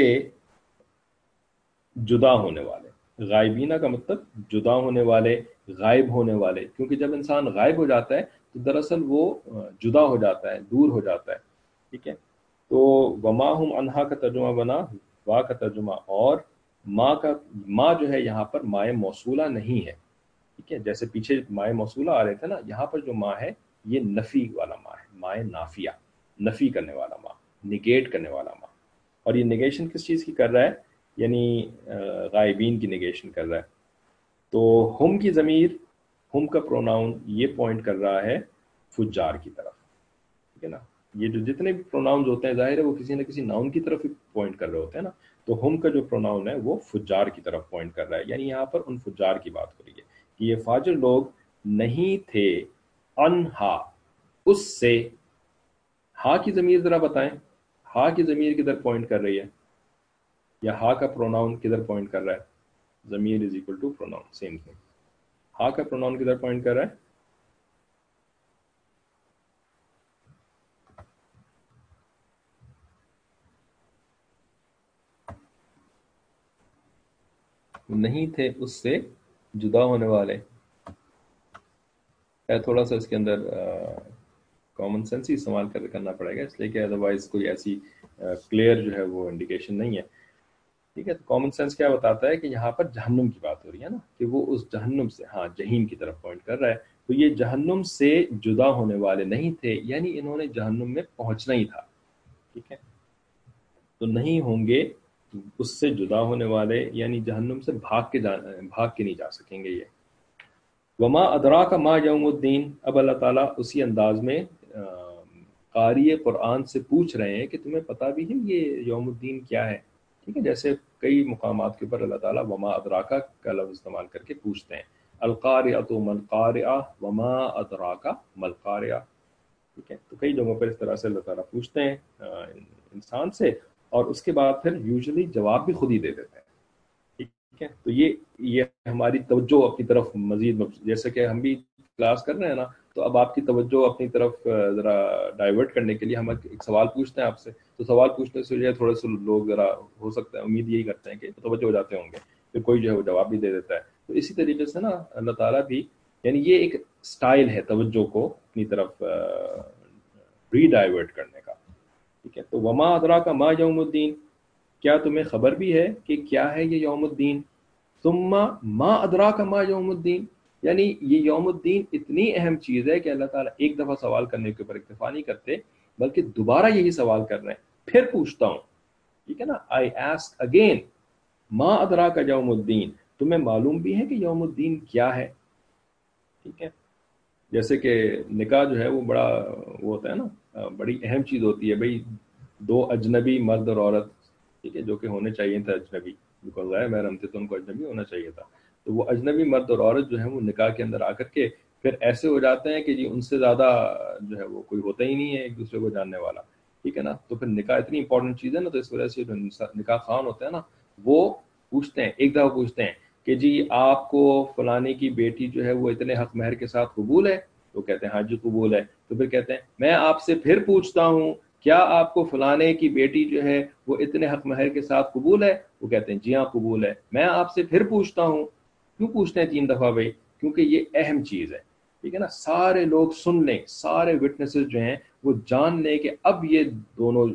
جدا ہونے والے. غائبینہ کا مطلب جدا ہونے والے، غائب ہونے والے، کیونکہ جب انسان غائب ہو جاتا ہے تو دراصل وہ جدا ہو جاتا ہے، دور ہو جاتا ہے، ٹھیک ہے. تو وما ہم انہا کا ترجمہ بنا وا کا ترجمہ، اور ما کا ما جو ہے یہاں پر مائے موصولہ نہیں ہے، ٹھیک ہے. جیسے پیچھے مائے موصولہ آ رہے تھے نا، یہاں پر جو ما ہے یہ نفی والا ما ہے، مائے نافیہ، نفی کرنے والا ما، نگیٹ کرنے والا ما. اور یہ نگیشن کس چیز کی کر رہا ہے؟ یعنی غائبین کی نگیشن کر رہا ہے. تو ہم کی ضمیر، ہم کا پروناؤن یہ پوائنٹ کر رہا ہے فجار کی طرف، ٹھیک ہے نا. یہ جو جتنے بھی پروناؤنز ہوتے ہیں ظاہر ہے وہ کسی نہ کسی ناؤن کی طرف ہی پوائنٹ کر رہے ہوتے ہیں نا. تو ہم کا جو پروناؤن ہے وہ فجار کی طرف پوائنٹ کر رہا ہے، یعنی یہاں پر ان فجار کی بات ہو رہی ہے کہ یہ فاجر لوگ نہیں تھے انہا اس سے. ہا کی ضمیر ذرا بتائیں، ہا کی ضمیر کدھر پوائنٹ کر رہی ہے، یا ہا کا پروناؤن کدھر پوائنٹ کر رہا ہے؟ ضمیر is equal to pronoun, same thing. ہا کا پروناؤن کدھر پوائنٹ کر رہا ہے؟ نہیں تھے اس سے جدا ہونے والے. تھوڑا سا اس کے اندر کامن سینس ہی استعمال کر کرنا پڑے گا، اس لیے کہ ادروائز کوئی ایسی کلیئر جو ہے وہ انڈیکیشن نہیں ہے، ٹھیک ہے. تو کامن سینس کیا بتاتا ہے کہ یہاں پر جہنم کی بات ہو رہی ہے نا، کہ وہ اس جہنم سے، ہاں جہیم کی طرف پوائنٹ کر رہا ہے. تو یہ جہنم سے جدا ہونے والے نہیں تھے، یعنی انہوں نے جہنم میں پہنچنا ہی تھا، ٹھیک ہے. تو نہیں ہوں گے اس سے جدا ہونے والے، یعنی جہنم سے بھاگ کے جا بھاگ کے نہیں جا سکیں گے یہ. وما ادراک ما یوم الدین. اب اللہ تعالیٰ اسی انداز میں قاری قرآن سے پوچھ رہے ہیں کہ تمہیں پتہ بھی ہے یہ یوم الدین کیا ہے، ٹھیک ہے. جیسے کئی مقامات کے اوپر اللہ تعالیٰ وما ادراکا کا لفظ استعمال کر کے پوچھتے ہیں، القاریۃ ما القاریۃ وما ادراک ما القاریۃ، ٹھیک ہے. تو کئی جگہوں پر اس طرح سے اللہ تعالیٰ پوچھتے ہیں انسان سے، اور اس کے بعد پھر یوزلی جواب بھی خود ہی دے دیتے ہیں، ٹھیک ہے. تو یہ یہ ہماری توجہ اپنی طرف مزید، جیسے کہ ہم بھی کلاس کر رہے ہیں نا، تو اب آپ کی توجہ اپنی طرف ذرا ڈائیورٹ کرنے کے لیے ہم ایک سوال پوچھتے ہیں آپ سے. تو سوال پوچھنے سے جو ہے تھوڑے سے لوگ ذرا ہو سکتا ہے امید یہی کرتے ہیں کہ توجہ ہو جاتے ہوں گے، پھر کوئی جو ہے وہ جواب بھی دے دیتا ہے. تو اسی طریقے سے نا اللہ تعالیٰ بھی، یعنی یہ ایک سٹائل ہے توجہ کو اپنی طرف ری ڈائیورٹ کرنے کا، ٹھیک ہے. تو وما ادراک ما یوم الدین، کیا تمہیں خبر بھی ہے کہ کیا ہے یہ یوم الدین؟ ثم ما ادراک ما یوم الدین، یعنی یہ یوم الدین اتنی اہم چیز ہے کہ اللہ تعالیٰ ایک دفعہ سوال کرنے کے اوپر اکتفا نہیں کرتے، بلکہ دوبارہ یہی سوال کر رہے ہیں، پھر پوچھتا ہوں، ٹھیک ہے نا. آئی آسک اگین ما ادراک یوم الدین، تمہیں معلوم بھی ہے کہ یوم الدین کیا ہے، ٹھیک ہے. جیسے کہ نکاح جو ہے وہ بڑا وہ ہوتا ہے نا، بڑی اہم چیز ہوتی ہے بھئی. دو اجنبی مرد اور عورت، ٹھیک ہے، جو کہ ہونے چاہیے تھے اجنبی، بیکاز غیر محرم تھے تو ان کو اجنبی ہونا چاہیے تھا. تو وہ اجنبی مرد اور عورت جو ہیں وہ نکاح کے اندر آ کر کے پھر ایسے ہو جاتے ہیں کہ جی ان سے زیادہ جو ہے وہ کوئی ہوتا ہی نہیں ہے ایک دوسرے کو جاننے والا، ٹھیک ہے نا. تو پھر نکاح اتنی امپورٹنٹ چیز ہے نا، تو اس وجہ سے جو نکاح خوان ہوتے ہیں نا، وہ پوچھتے ہیں، ایک دفعہ پوچھتے ہیں کہ جی آپ کو فلانے کی بیٹی جو ہے وہ اتنے حق مہر کے ساتھ قبول ہے؟ تو کہتے ہیں ہاں جی قبول ہے. تو پھر کہتے ہیں میں آپ سے پھر پوچھتا ہوں کیا آپ کو فلانے کی بیٹی جو ہے وہ اتنے حق مہر کے ساتھ قبول ہے؟ وہ کہتے ہیں جی ہاں قبول ہے. میں آپ سے پھر پوچھتا ہوں. کیوں پوچھتے ہیں تین دفعہ بھائی؟ کیونکہ یہ اہم چیز ہے، ٹھیک ہے نا. سارے لوگ سن لیں، سارے وٹنسز جو ہیں وہ جان لیں کہ اب یہ دونوں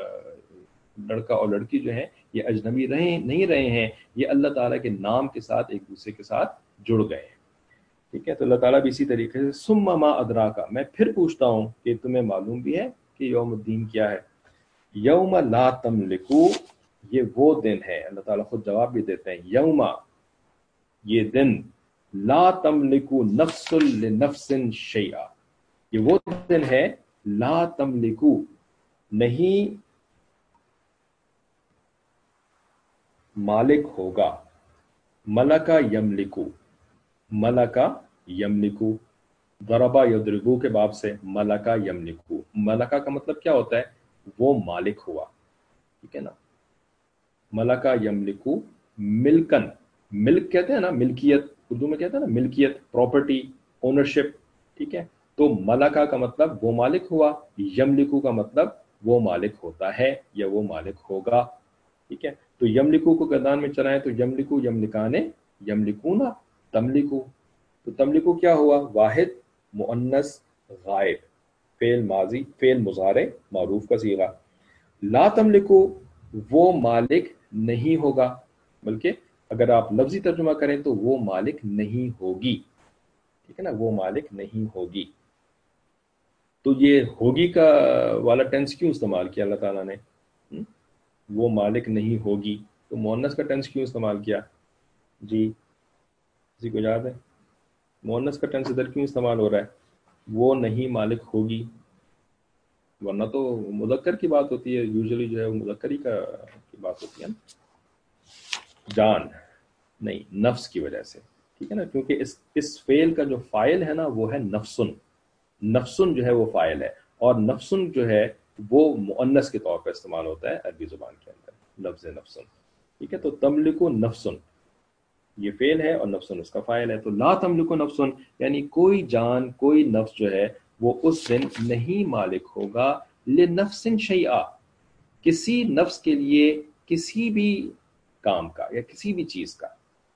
لڑکا اور لڑکی جو ہیں یہ اجنبی رہے نہیں رہے ہیں، یہ اللہ تعالیٰ کے نام کے ساتھ ایک دوسرے کے ساتھ جڑ گئے ہیں، ٹھیک ہے. تو اللہ تعالیٰ بھی اسی طریقے سے ثم ما ادراکا، میں پھر پوچھتا ہوں کہ تمہیں معلوم بھی ہے کہ یوم الدین کیا ہے. یوم لا تملکو، یہ وہ دن ہے، اللہ تعالیٰ خود جواب بھی دیتے ہیں، یوم یہ دن، لا تملکو نفس لنفس شیئا، یہ وہ دن ہے لا تملکو، نہیں مالک ہوگا، ملکا یملکو، ملکا یملکو، ضربا یضربو کے باب سے ملکا یملکو. ملکا کا مطلب کیا ہوتا ہے؟ وہ مالک ہوا، ٹھیک ہے نا. ملکا یملکو ملکن، ملک کہتے ہیں نا، ملکیت، اردو میں کہتے ہیں نا ملکیت، پراپرٹی، اونرشپ، ٹھیک ہے. تو ملکا کا مطلب وہ مالک ہوا، یملکو کا مطلب وہ مالک ہوتا ہے یا وہ مالک ہوگا، ٹھیک ہے. تو یملکو کو گردان میں چلائیں تو یملکو یملکانے، یملکونا تملکو. تو تملکو کیا ہوا؟ واحد مؤنث غائب، فعل ماضی، فعل مضارع معروف کا صیغہ. لا تملکو وہ مالک نہیں ہوگا، بلکہ اگر آپ لفظی ترجمہ کریں تو وہ مالک نہیں ہوگی، ٹھیک ہے نا، وہ مالک نہیں ہوگی. تو یہ ہوگی کا والا ٹینس کیوں استعمال کیا اللہ تعالیٰ نے؟ ہم؟ وہ مالک نہیں ہوگی تو مؤنث کا ٹینس کیوں استعمال کیا؟ جی کسی کو یاد ہے مؤنث کا ٹینس ادھر کیوں استعمال ہو رہا ہے؟ وہ نہیں مالک ہوگی، ورنہ تو مذکر کی بات ہوتی ہے، یوزلی جو ہے وہ مذکر ہی کا کی بات ہوتی ہے نا. جان نہیں، نفس کی وجہ سے، ٹھیک ہے نا، کیونکہ اس اس فعل کا جو فاعل ہے نا وہ ہے نفسن. نفسن جو ہے وہ فاعل ہے، اور نفسن جو ہے وہ مؤنث کے طور پر استعمال ہوتا ہے عربی زبان کے اندر، لفظ نفسن. ٹھیک ہے، تو تملکو نفسن یہ فعل ہے اور نفسن اس کا فاعل ہے. تو لا تملکو نفسن یعنی کوئی جان، کوئی نفس جو ہے وہ اس دن نہیں مالک ہوگا لنفس شیئا، کسی نفس کے لیے کسی بھی کام کا یا کسی بھی چیز کا.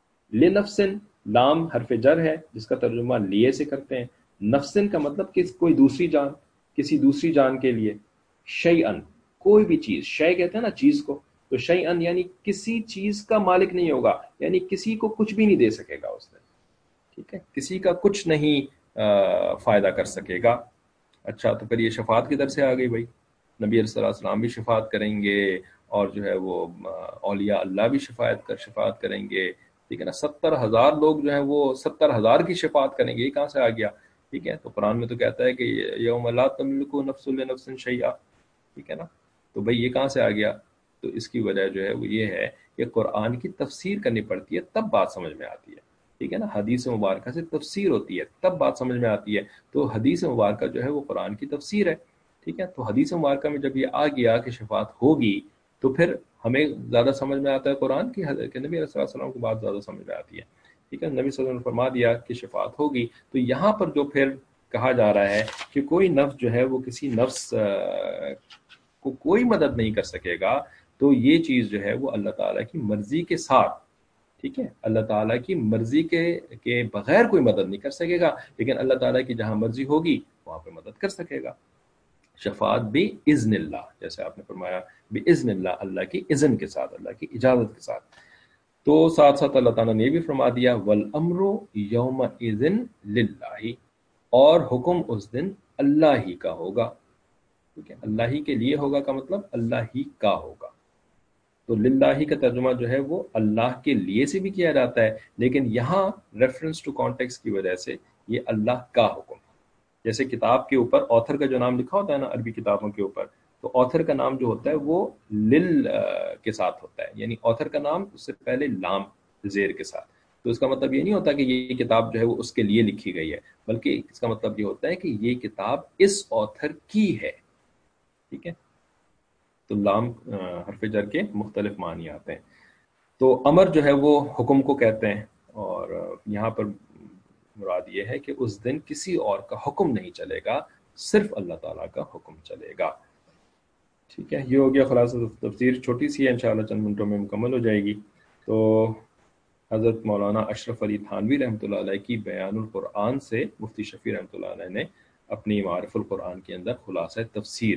لنفسن لام حرف جر ہے جس کا ترجمہ لیے سے کرتے ہیں. نفسن کا مطلب کہ کوئی دوسری جان، کسی دوسری جان کے لیے. شیئن کوئی بھی چیز، شے کہتے ہیں نا چیز کو، تو شیئن یعنی کسی چیز کا مالک نہیں ہوگا، یعنی کسی کو کچھ بھی نہیں دے سکے گا اس نے، ٹھیک ہے، کسی کا کچھ نہیں آ, فائدہ کر سکے گا. اچھا تو پھر یہ شفاعت کدھر سے آ گئی بھائی؟ نبی علیہ الصلوۃ والسلام بھی شفاعت کریں گے، اور جو ہے وہ اولیاء اللہ بھی شفاعت کر شفاعت کریں گے، ٹھیک ہے نا. ستر ہزار لوگ جو ہیں وہ ستر ہزار کی شفاعت کریں گے، یہ کہاں سے آ گیا؟ ٹھیک ہے، تو قرآن میں تو کہتا ہے کہ یوم لا تملک نفس لنفس شیئا، ٹھیک ہے نا. تو بھئی یہ کہاں سے آ گیا؟ تو اس کی وجہ جو ہے وہ یہ ہے کہ قرآن کی تفسیر کرنی پڑتی ہے تب بات سمجھ میں آتی ہے، ٹھیک ہے نا. حدیث مبارکہ سے تفسیر ہوتی ہے تب بات سمجھ میں آتی ہے. تو حدیث مبارکہ جو ہے وہ قرآن کی تفسیر ہے، ٹھیک ہے. تو حدیث مبارکہ میں جب یہ آ گیا کہ شفاعت ہوگی تو پھر ہمیں زیادہ سمجھ میں آتا ہے قرآن کی، کہ نبی علیہ السلام کی بات زیادہ سمجھ میں آتی ہے، ٹھیک ہے. نبی صلی اللہ علیہ وسلم نے فرما دیا کہ شفاعت ہوگی. تو یہاں پر جو پھر کہا جا رہا ہے کہ کوئی نفس جو ہے وہ کسی نفس کو کوئی مدد نہیں کر سکے گا، تو یہ چیز جو ہے وہ اللہ تعالیٰ کی مرضی کے ساتھ، ٹھیک ہے، اللہ تعالیٰ کی مرضی کے کے بغیر کوئی مدد نہیں کر سکے گا، لیکن اللہ تعالیٰ کی جہاں مرضی ہوگی وہاں پہ مدد کر سکے گا. شفاعت بھی اذن اللہ، جیسے آپ نے فرمایا بھی اذن اللہ، اللہ کی اذن کے ساتھ، اللہ کی اجازت کے ساتھ. تو ساتھ ساتھ اللہ تعالیٰ نے یہ بھی فرما دیا والامر یومئذ للہ، اور حکم اس دن اللہ ہی کا ہوگا، ٹھیک ہے. اللہ ہی کے لیے ہوگا کا مطلب اللہ ہی کا ہوگا. تو للہ کا ترجمہ جو ہے وہ اللہ کے لیے سے بھی کیا جاتا ہے، لیکن یہاں ریفرنس ٹو کانٹیکسٹ کی وجہ سے یہ اللہ کا حکم. جیسے کتاب کے اوپر آتھر کا جو نام لکھا ہوتا ہے نا عربی کتابوں کے اوپر، تو آتھر کا نام جو ہوتا ہے وہ لل کے ساتھ ہوتا ہے، یعنی آتھر کا نام اس سے پہلے لام زیر کے ساتھ. تو اس کا مطلب یہ نہیں ہوتا کہ یہ کتاب جو ہے وہ اس کے لیے لکھی گئی ہے، بلکہ اس کا مطلب یہ ہوتا ہے کہ یہ کتاب اس آتھر کی ہے، ٹھیک ہے. تو لام حرف جر کے مختلف معنی آتے ہیں. تو امر جو ہے وہ حکم کو کہتے ہیں، اور یہاں پر مراد یہ ہے کہ اس دن کسی اور کا حکم نہیں چلے گا، صرف اللہ تعالیٰ کا حکم چلے گا. ٹھیک ہے، یہ ہو گیا خلاصہ تفسیر، چھوٹی سی ہے، انشاءاللہ چند منٹوں میں مکمل ہو جائے گی. تو حضرت مولانا اشرف علی تھانوی رحمۃ اللہ علیہ کی بیان القرآن سے مفتی شفیع رحمۃ اللہ علیہ نے اپنی معارف القرآن کے اندر خلاصہ تفسیر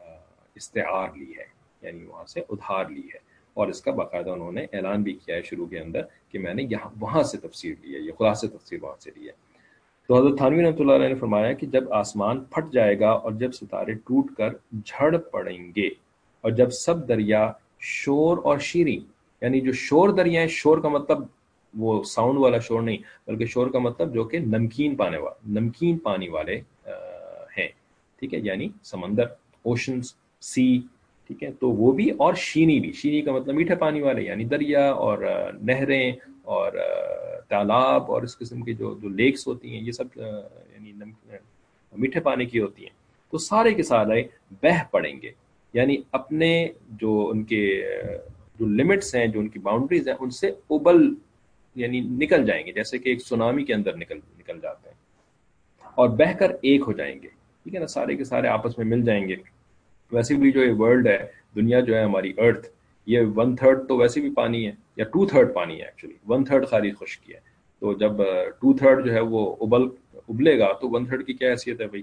استعار لی ہے، یعنی وہاں سے ادھار لی ہے، اور اس کا باقاعدہ انہوں نے اعلان بھی کیا ہے شروع کے اندر کہ میں نے یہاں وہاں سے تفسیر لی ہے، یہ خلاصہ تفسیر وہاں سے لی ہے. تو حضرت تھانوی رحمۃ اللہ علیہ نے فرمایا کہ جب آسمان پھٹ جائے گا اور جب ستارے ٹوٹ کر جھڑ پڑیں گے، اور جب سب دریا شور اور شیریں، یعنی جو شور دریا ہے، شور کا مطلب وہ ساؤنڈ والا شور نہیں، بلکہ شور کا مطلب جو کہ نمکین پانے والے نمکین پانی والے ہیں، ٹھیک ہے، یعنی سمندر، اوشنز، سی، ٹھیک ہے. تو وہ بھی، اور شینی بھی، شینی کا مطلب میٹھے پانی والے، یعنی دریا اور نہریں اور تالاب اور اس قسم کی جو جو لیکس ہوتی ہیں، یہ سب یعنی میٹھے پانی کی ہوتی ہیں. تو سارے کے سارے بہہ پڑیں گے، یعنی اپنے جو ان کے جو لمٹس ہیں، جو ان کی باؤنڈریز ہیں، ان سے ابل یعنی نکل جائیں گے، جیسے کہ ایک سونامی کے اندر نکل نکل جاتے ہیں، اور بہہ کر ایک ہو جائیں گے، ٹھیک ہے نا، سارے کے سارے آپس میں مل جائیں گے. ویسے بھی جو یہ ورلڈ ہے، دنیا جو ہے ہماری ارتھ، یہ ون تھرڈ تو ویسے بھی پانی ہے، یا ٹو تھرڈ پانی ہے ایکچولی، ون تھرڈ خالی خشکی ہے. تو جب ٹو تھرڈ جو ہے وہ ابل ابلے گا تو ون تھرڈ کی کیا حیثیت ہے بھائی؟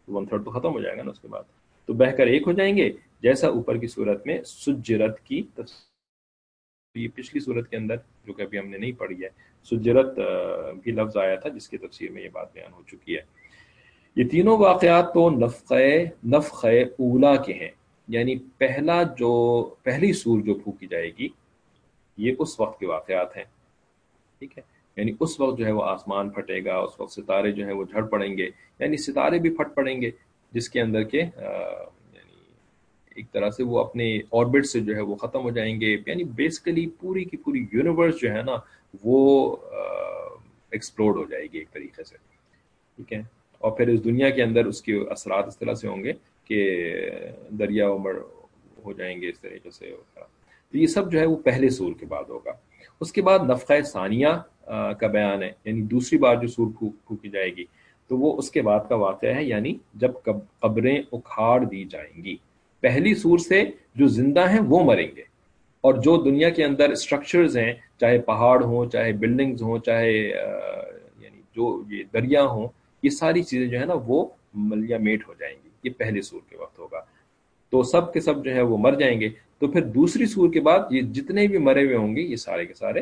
تو ون تھرڈ تو ختم ہو جائے گا نا اس کے بعد. تو بہ کر ایک ہو جائیں گے جیسا اوپر کی صورت میں سجرت کی تفسیر. یہ پچھلی صورت کے اندر جو کہ ابھی ہم نے نہیں پڑھی ہے سجرت بھی لفظ آیا تھا جس کی تفسیر میں یہ بات بیان ہو چکی ہے. یہ تینوں واقعات تو نفخہ نفخہ اولا کے ہیں، یعنی پہلا جو پہلی سور جو پھونکی جائے گی یہ اس وقت کے واقعات ہیں. ٹھیک ہے، یعنی اس وقت جو ہے وہ آسمان پھٹے گا، اس وقت ستارے جو ہیں وہ جھڑ پڑیں گے، یعنی ستارے بھی پھٹ پڑیں گے جس کے اندر کے یعنی ایک طرح سے وہ اپنے آربٹ سے جو ہے وہ ختم ہو جائیں گے. یعنی بیسیکلی پوری کی پوری یونیورس جو ہے نا وہ ایکسپلوڈ ہو جائے گی ایک طریقے سے. ٹھیک ہے، اور پھر اس دنیا کے اندر اس کے اثرات اس طرح سے ہوں گے کہ دریا امڑ ہو جائیں گے اس طریقے سے. تو یہ سب جو ہے وہ پہلے سور کے بعد ہوگا. اس کے بعد نفخہ ثانیہ کا بیان ہے، یعنی دوسری بار جو سور پھونکی جائے گی تو وہ اس کے بعد کا واقعہ ہے، یعنی جب قبریں اکھاڑ دی جائیں گی. پہلی سور سے جو زندہ ہیں وہ مریں گے، اور جو دنیا کے اندر اسٹرکچرز ہیں، چاہے پہاڑ ہوں، چاہے بلڈنگز ہوں، چاہے یعنی جو یہ دریا ہوں، یہ ساری چیزیں جو ہے نا وہ ملیا میٹ ہو جائیں گی. یہ پہلے سور کے وقت ہوگا. تو سب کے سب جو ہے وہ مر جائیں گے. تو پھر دوسری سور کے بعد یہ جتنے بھی مرے ہوئے ہوں گے یہ سارے کے سارے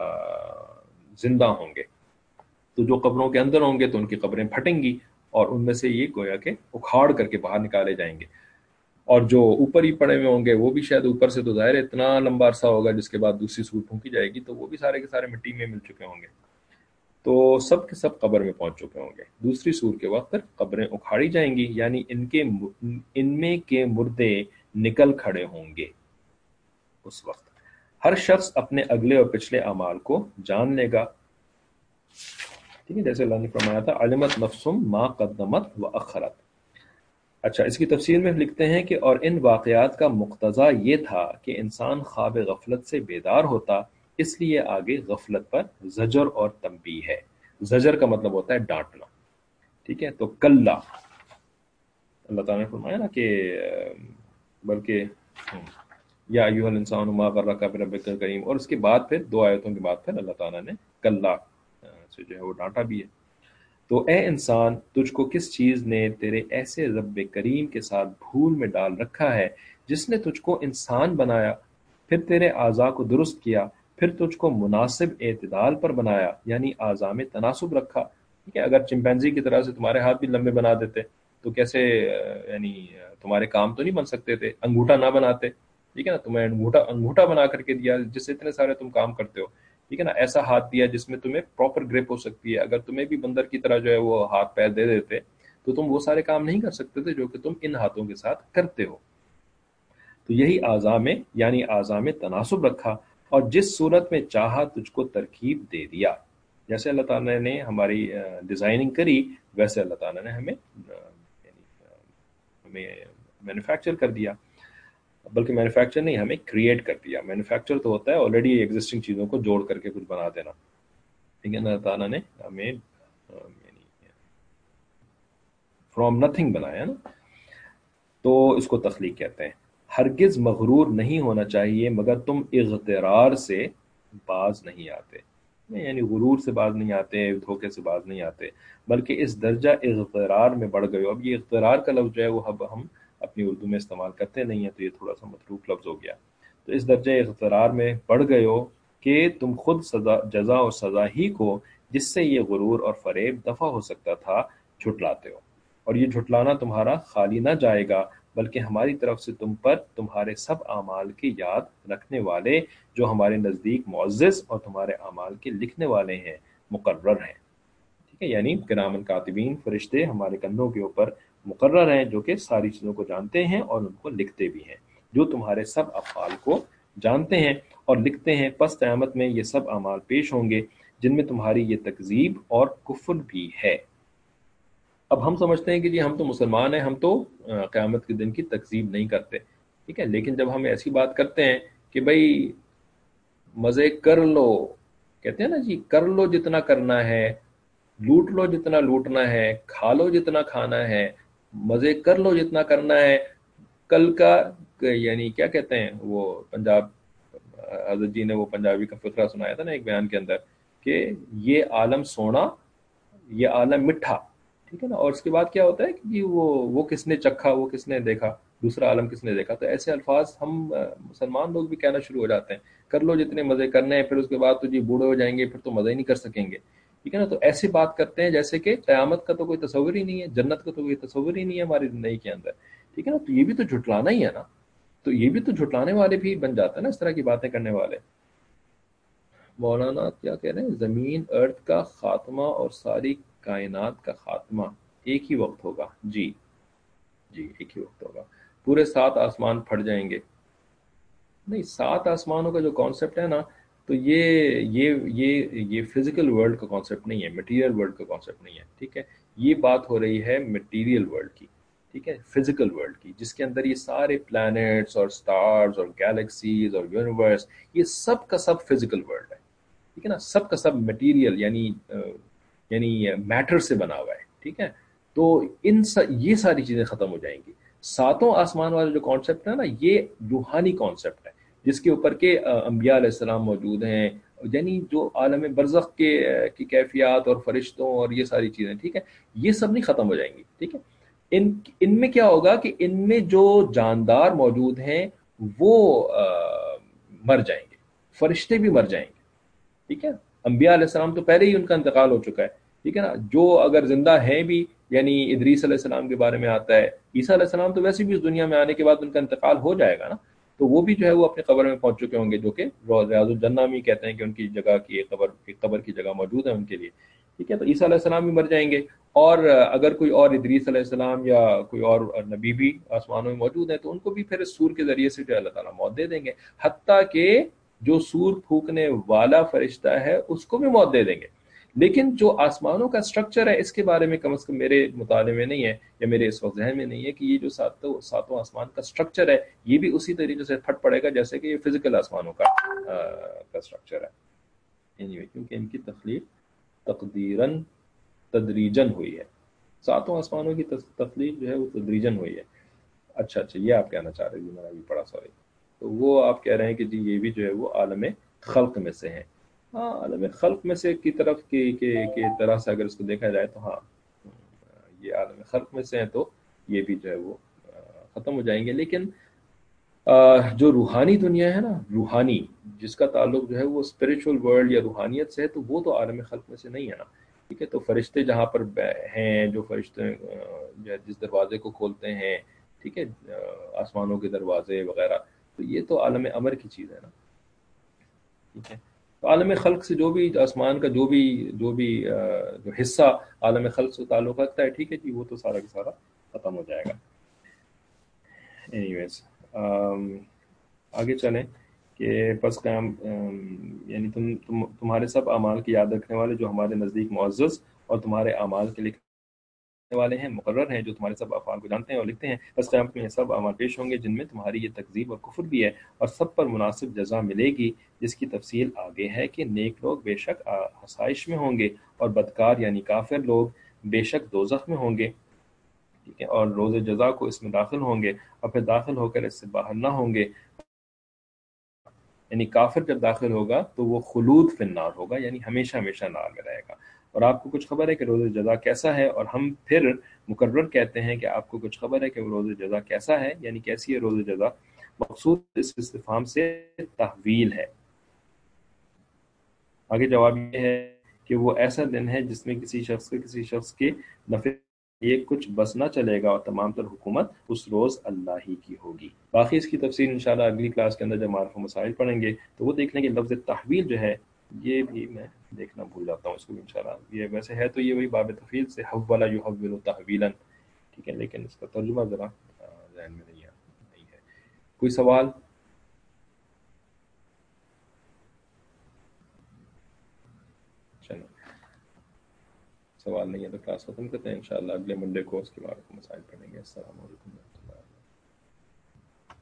زندہ ہوں گے. تو جو قبروں کے اندر ہوں گے تو ان کی قبریں پھٹیں گی اور ان میں سے یہ گویا کہ اکھاڑ کر کے باہر نکالے جائیں گے. اور جو اوپر ہی پڑے ہوئے ہوں گے وہ بھی شاید اوپر سے تو ظاہر اتنا لمبا عرصہ ہوگا جس کے بعد دوسری سور پھونکی جائے گی تو وہ بھی سارے کے سارے مٹی میں مل چکے ہوں گے. تو سب کے سب قبر میں پہنچ چکے ہوں گے. دوسری سور کے وقت قبریں اکھاڑی جائیں گی، یعنی ان کے ان میں کے مردے نکل کھڑے ہوں گے. اس وقت ہر شخص اپنے اگلے اور پچھلے اعمال کو جان لے گا. ٹھیک ہے، جیسے اللہ نے فرمایا تھا علمت نفسم ما قدمت و اخرت. اچھا، اس کی تفسیر میں لکھتے ہیں کہ اور ان واقعات کا مقتضا یہ تھا کہ انسان خواب غفلت سے بیدار ہوتا، اس لیے آگے غفلت پر زجر اور تنبیہ ہے. زجر کا مطلب ہوتا ہے ڈانٹنا. ٹھیک ہے، تو کلا اللہ تعالیٰ نے فرمایا نا کہ بلکہ یا ایھا الانسان ما غرک بربک الکریم، اور اس کے بعد پھر دو آیتوں کے بعد پھر اللہ تعالیٰ نے کلا سے جو ہے وہ ڈانٹا بھی ہے. تو اے انسان، تجھ کو کس چیز نے تیرے ایسے رب کریم کے ساتھ بھول میں ڈال رکھا ہے جس نے تجھ کو انسان بنایا، پھر تیرے اعضاء کو درست کیا، پھر تجھ کو مناسب اعتدال پر بنایا، یعنی اعضاء میں تناسب رکھا. ٹھیک ہے، اگر چمپینزی کی طرح سے تمہارے ہاتھ بھی لمبے بنا دیتے تو کیسے یعنی تمہارے کام تو نہیں بن سکتے تھے. انگوٹھا نہ بناتے، ٹھیک ہے نا، تمہیں انگوٹھا انگوٹھا بنا کر کے دیا جس سے اتنے سارے تم کام کرتے ہو. ٹھیک ہے نا، ایسا ہاتھ دیا جس میں تمہیں پراپر گرپ ہو سکتی ہے. اگر تمہیں بھی بندر کی طرح جو ہے وہ ہاتھ پیر دے دیتے تو تم وہ سارے کام نہیں کر سکتے تھے جو کہ تم ان ہاتھوں کے ساتھ کرتے ہو. تو یہی اعضاء میں یعنی اعضاء میں تناسب رکھا، اور جس صورت میں چاہا تجھ کو ترکیب دے دیا. جیسے اللہ تعالیٰ نے ہماری ڈیزائننگ کری ویسے اللہ تعالیٰ نے ہمیں ہمیں مینوفیکچر کر دیا. بلکہ مینوفیکچر نہیں، ہمیں کریٹ کر دیا. مینوفیکچر تو ہوتا ہے آلریڈی ایگزسٹنگ چیزوں کو جوڑ کر کے کچھ بنا دینا. ٹھیک ہے، اللہ تعالیٰ نے ہمیں فرام نتھنگ بنایا نا، تو اس کو تخلیق کہتے ہیں. ہرگز مغرور نہیں ہونا چاہیے مگر تم اغترار سے باز نہیں آتے، یعنی غرور سے باز نہیں آتے، دھوکے سے باز نہیں آتے، بلکہ اس درجہ اغترار میں بڑھ گئے ہو. اب یہ اغترار کا لفظ جو ہے وہ اب ہم اپنی اردو میں استعمال کرتے نہیں ہیں تو یہ تھوڑا سا متروک لفظ ہو گیا. تو اس درجہ اغترار میں بڑھ گئے ہو کہ تم خود سزا جزا اور سزا ہی کو جس سے یہ غرور اور فریب دفع ہو سکتا تھا جھٹلاتے ہو. اور یہ جھٹلانا تمہارا خالی نہ جائے گا بلکہ ہماری طرف سے تم پر تمہارے سب اعمال کی یاد رکھنے والے جو ہمارے نزدیک معزز اور تمہارے اعمال کے لکھنے والے ہیں مقرر ہیں. ٹھیک ہے، یعنی کرامن کاتبین فرشتے ہمارے کندھوں کے اوپر مقرر ہیں جو کہ ساری چیزوں کو جانتے ہیں اور ان کو لکھتے بھی ہیں، جو تمہارے سب افعال کو جانتے ہیں اور لکھتے ہیں. پس قیامت میں یہ سب اعمال پیش ہوں گے جن میں تمہاری یہ تکذیب اور کفر بھی ہے. اب ہم سمجھتے ہیں کہ جی ہم تو مسلمان ہیں، ہم تو قیامت کے دن کی تکذیب نہیں کرتے. ٹھیک ہے، لیکن جب ہم ایسی بات کرتے ہیں کہ بھئی مزے کر لو، کہتے ہیں نا جی کر لو جتنا کرنا ہے، لوٹ لو جتنا لوٹنا ہے، کھا لو جتنا کھانا ہے، مزے کر لو جتنا کرنا ہے، کل کا یعنی کیا کہتے ہیں وہ پنجاب حضرت جی نے وہ پنجابی کا فقرہ سنایا تھا نا ایک بیان کے اندر کہ یہ عالم سونا یہ عالم مٹھا. ٹھیک ہے نا. اور اس کے بعد کیا ہوتا ہے کہ وہ وہ کس نے چکھا، وہ کس نے دیکھا، دوسرا عالم کس نے دیکھا. تو ایسے الفاظ ہم مسلمان لوگ بھی کہنا شروع ہو جاتے ہیں، کر لو جتنے مزے کرنے ہیں، پھر اس کے بعد تو جی بوڑھے ہو جائیں گے، پھر تو مزے ہی نہیں کر سکیں گے. ٹھیک ہے نا. تو ایسی بات کرتے ہیں جیسے کہ قیامت کا تو کوئی تصور ہی نہیں ہے، جنت کا تو کوئی تصور ہی نہیں ہے ہماری زندگی کے اندر. ٹھیک ہے نا. تو یہ بھی تو جھٹلانا ہی ہے نا. تو یہ بھی تو جھٹلانے والے بھی بن جاتے ہیں نا اس طرح کی باتیں کرنے والے. مولانا کیا کہہ رہے ہیں؟ زمین ارتھ کا خاتمہ اور ساری کائنات کا خاتمہ ایک ہی وقت ہوگا. جی جی ایک ہی وقت ہوگا. پورے سات آسمان پھٹ جائیں گے. نہیں، سات آسمانوں کا جو کانسیپٹ ہے نا، تو یہ یہ یہ یہ فزیکل ورلڈ کا کانسیپٹ نہیں ہے، مٹیریل ورلڈ کا کانسیپٹ نہیں ہے. ٹھیک ہے. یہ بات ہو رہی ہے مٹیریل ورلڈ کی. ٹھیک ہے. فزیکل ورلڈ کی، جس کے اندر یہ سارے پلانٹس اور سٹارز اور گیلیکسیز اور یونیورس، یہ سب کا سب فزیکل ورلڈ ہے. ٹھیک ہے نا. سب کا سب مٹیریل یعنی یعنی میٹر سے بنا ہوا ہے. ٹھیک ہے. تو ان سا یہ ساری چیزیں ختم ہو جائیں گی. ساتوں آسمان والا جو کانسیپٹ ہے نا، یہ روحانی کانسیپٹ ہے، جس کے اوپر کے انبیاء علیہ السلام موجود ہیں، یعنی جو عالم برزخ کے کی کیفیات اور فرشتوں اور یہ ساری چیزیں. ٹھیک ہے. یہ سب نہیں ختم ہو جائیں گی. ٹھیک ہے. ان ان میں کیا ہوگا کہ ان میں جو جاندار موجود ہیں وہ آ, مر جائیں گے، فرشتے بھی مر جائیں گے. ٹھیک ہے. انبیاء علیہ السلام تو پہلے ہی ان کا انتقال ہو چکا ہے. ٹھیک ہے نا. جو اگر زندہ ہیں بھی، یعنی ادریس علیہ السلام کے بارے میں آتا ہے، عیسیٰ علیہ السلام تو ویسے بھی اس دنیا میں آنے کے بعد ان کا انتقال ہو جائے گا نا. تو وہ بھی جو ہے وہ اپنے قبر میں پہنچ چکے ہوں گے، جو کہ ریاض الجنہ میں کہتے ہیں کہ ان کی جگہ کی ایک قبر ایک قبر کی جگہ موجود ہے ان کے لیے. ٹھیک ہے. تو عیسیٰ علیہ السلام بھی مر جائیں گے. اور اگر کوئی اور ادریس علیہ السلام یا کوئی اور نبی بھی آسمانوں میں موجود ہیں، تو ان کو بھی پھر اس سور کے ذریعے سے جو اللہ تعالیٰ موت دے دیں گے. حتیٰ کہ جو سور پھونکنے والا فرشتہ ہے اس کو بھی موت دے دیں گے. لیکن جو آسمانوں کا سٹرکچر ہے، اس کے بارے میں کم از کم میرے مطالعے میں نہیں ہے، یا میرے اس وقت ذہن میں نہیں ہے کہ یہ جو ساتوں ساتوں آسمان کا سٹرکچر ہے، یہ بھی اسی طریقے سے پھٹ پڑے گا جیسے کہ یہ فزیکل آسمانوں کا کا سٹرکچر ہے. anyway, کیونکہ ان کی تخلیق تقدیراً تدریجن ہوئی ہے. ساتوں آسمانوں کی تخلیق جو ہے وہ تدریجن ہوئی ہے. اچھا اچھا یہ آپ کہنا چاہ رہے ہیں، میں نے بھی پڑھا، سوری. تو وہ آپ کہہ رہے ہیں کہ جی یہ بھی جو ہے وہ عالم خلق میں سے ہیں. ہاں، عالم خلق میں سے کی طرف کی کی کی طرح سے اگر اس کو دیکھا جائے تو ہاں، یہ عالم خلق میں سے ہیں، تو یہ بھی جو ہے وہ ختم ہو جائیں گے. لیکن جو روحانی دنیا ہے نا، روحانی جس کا تعلق جو ہے وہ اسپریچول ورلڈ یا روحانیت سے ہے، تو وہ تو عالم خلق میں سے نہیں ہے نا. ٹھیک ہے. تو فرشتے جہاں پر ہیں، جو فرشتے جس دروازے کو کھولتے ہیں، ٹھیک ہے، آسمانوں کے دروازے وغیرہ، تو یہ تو عالم امر کی چیز ہے نا. ٹھیک ہے. تو عالم خلق سے جو بھی آسمان کا جو بھی جو بھی جو حصہ عالم خلق سے تعلق رکھتا ہے، ٹھیک ہے جی، وہ تو سارا کا سارا ختم ہو جائے گا. اینی ویز آگے چلیں کہ پس قیام یعنی تم تم تمہارے سب اعمال کی یاد رکھنے والے جو ہمارے نزدیک معزز اور تمہارے اعمال کے لکھنے والے ہیں، مقرر ہیں، جو تمہارے سب افعال کو جانتے ہیں اور لکھتے ہیں. بس قیامت میں یہ سب اعمال پیش ہوں گے جن میں تمہاری یہ تکذیب اور کفر بھی ہے، اور سب پر مناسب جزا ملے گی، جس کی تفصیل آگے ہے کہ نیک لوگ بے شک آسائش میں ہوں گے، اور بدکار یعنی کافر لوگ بے شک دوزخ میں ہوں گے. ٹھیک ہے. اور روز جزا کو اس میں داخل ہوں گے، اور پھر داخل ہو کر اس سے باہر نہ ہوں گے. یعنی کافر جب داخل ہوگا تو وہ خلود فی النار ہوگا، یعنی ہمیشہ ہمیشہ نار میں رہے گا. اور آپ کو کچھ خبر ہے کہ روز جزا کیسا ہے؟ اور ہم پھر مقرر کہتے ہیں کہ آپ کو کچھ خبر ہے کہ وہ روز جزا کیسا ہے، یعنی کیسی ہے روز جزا. مقصود اس استفہام سے تحویل ہے. آگے جواب یہ ہے کہ وہ ایسا دن ہے جس میں کسی شخص کے کسی شخص کے نفع یہ کچھ بس نہ چلے گا، اور تمام تر حکومت اس روز اللہ ہی کی ہوگی. باقی اس کی تفصیل انشاءاللہ اگلی کلاس کے اندر جب معرف و مسائل پڑھیں گے تو وہ دیکھ لیں گے. لفظ تحویل جو ہے یہ بھی میں دیکھنا بھول جاتا ہوں اس کو بھی انشاءاللہ. یہ ویسے ہے تو یہ وہی باب تفعیل سے حول یحول تحویلا، ٹھیک ہے، لیکن اس کا ترجمہ ذرا ذہن میں نہیں ہے. کوئی سوال؟ چلو سوال نہیں ہے تو کلاس ختم کرتے ہیں انشاءاللہ. اگلے منڈے کو اس کے بعد مسائل پڑھیں گے. السلام علیکم.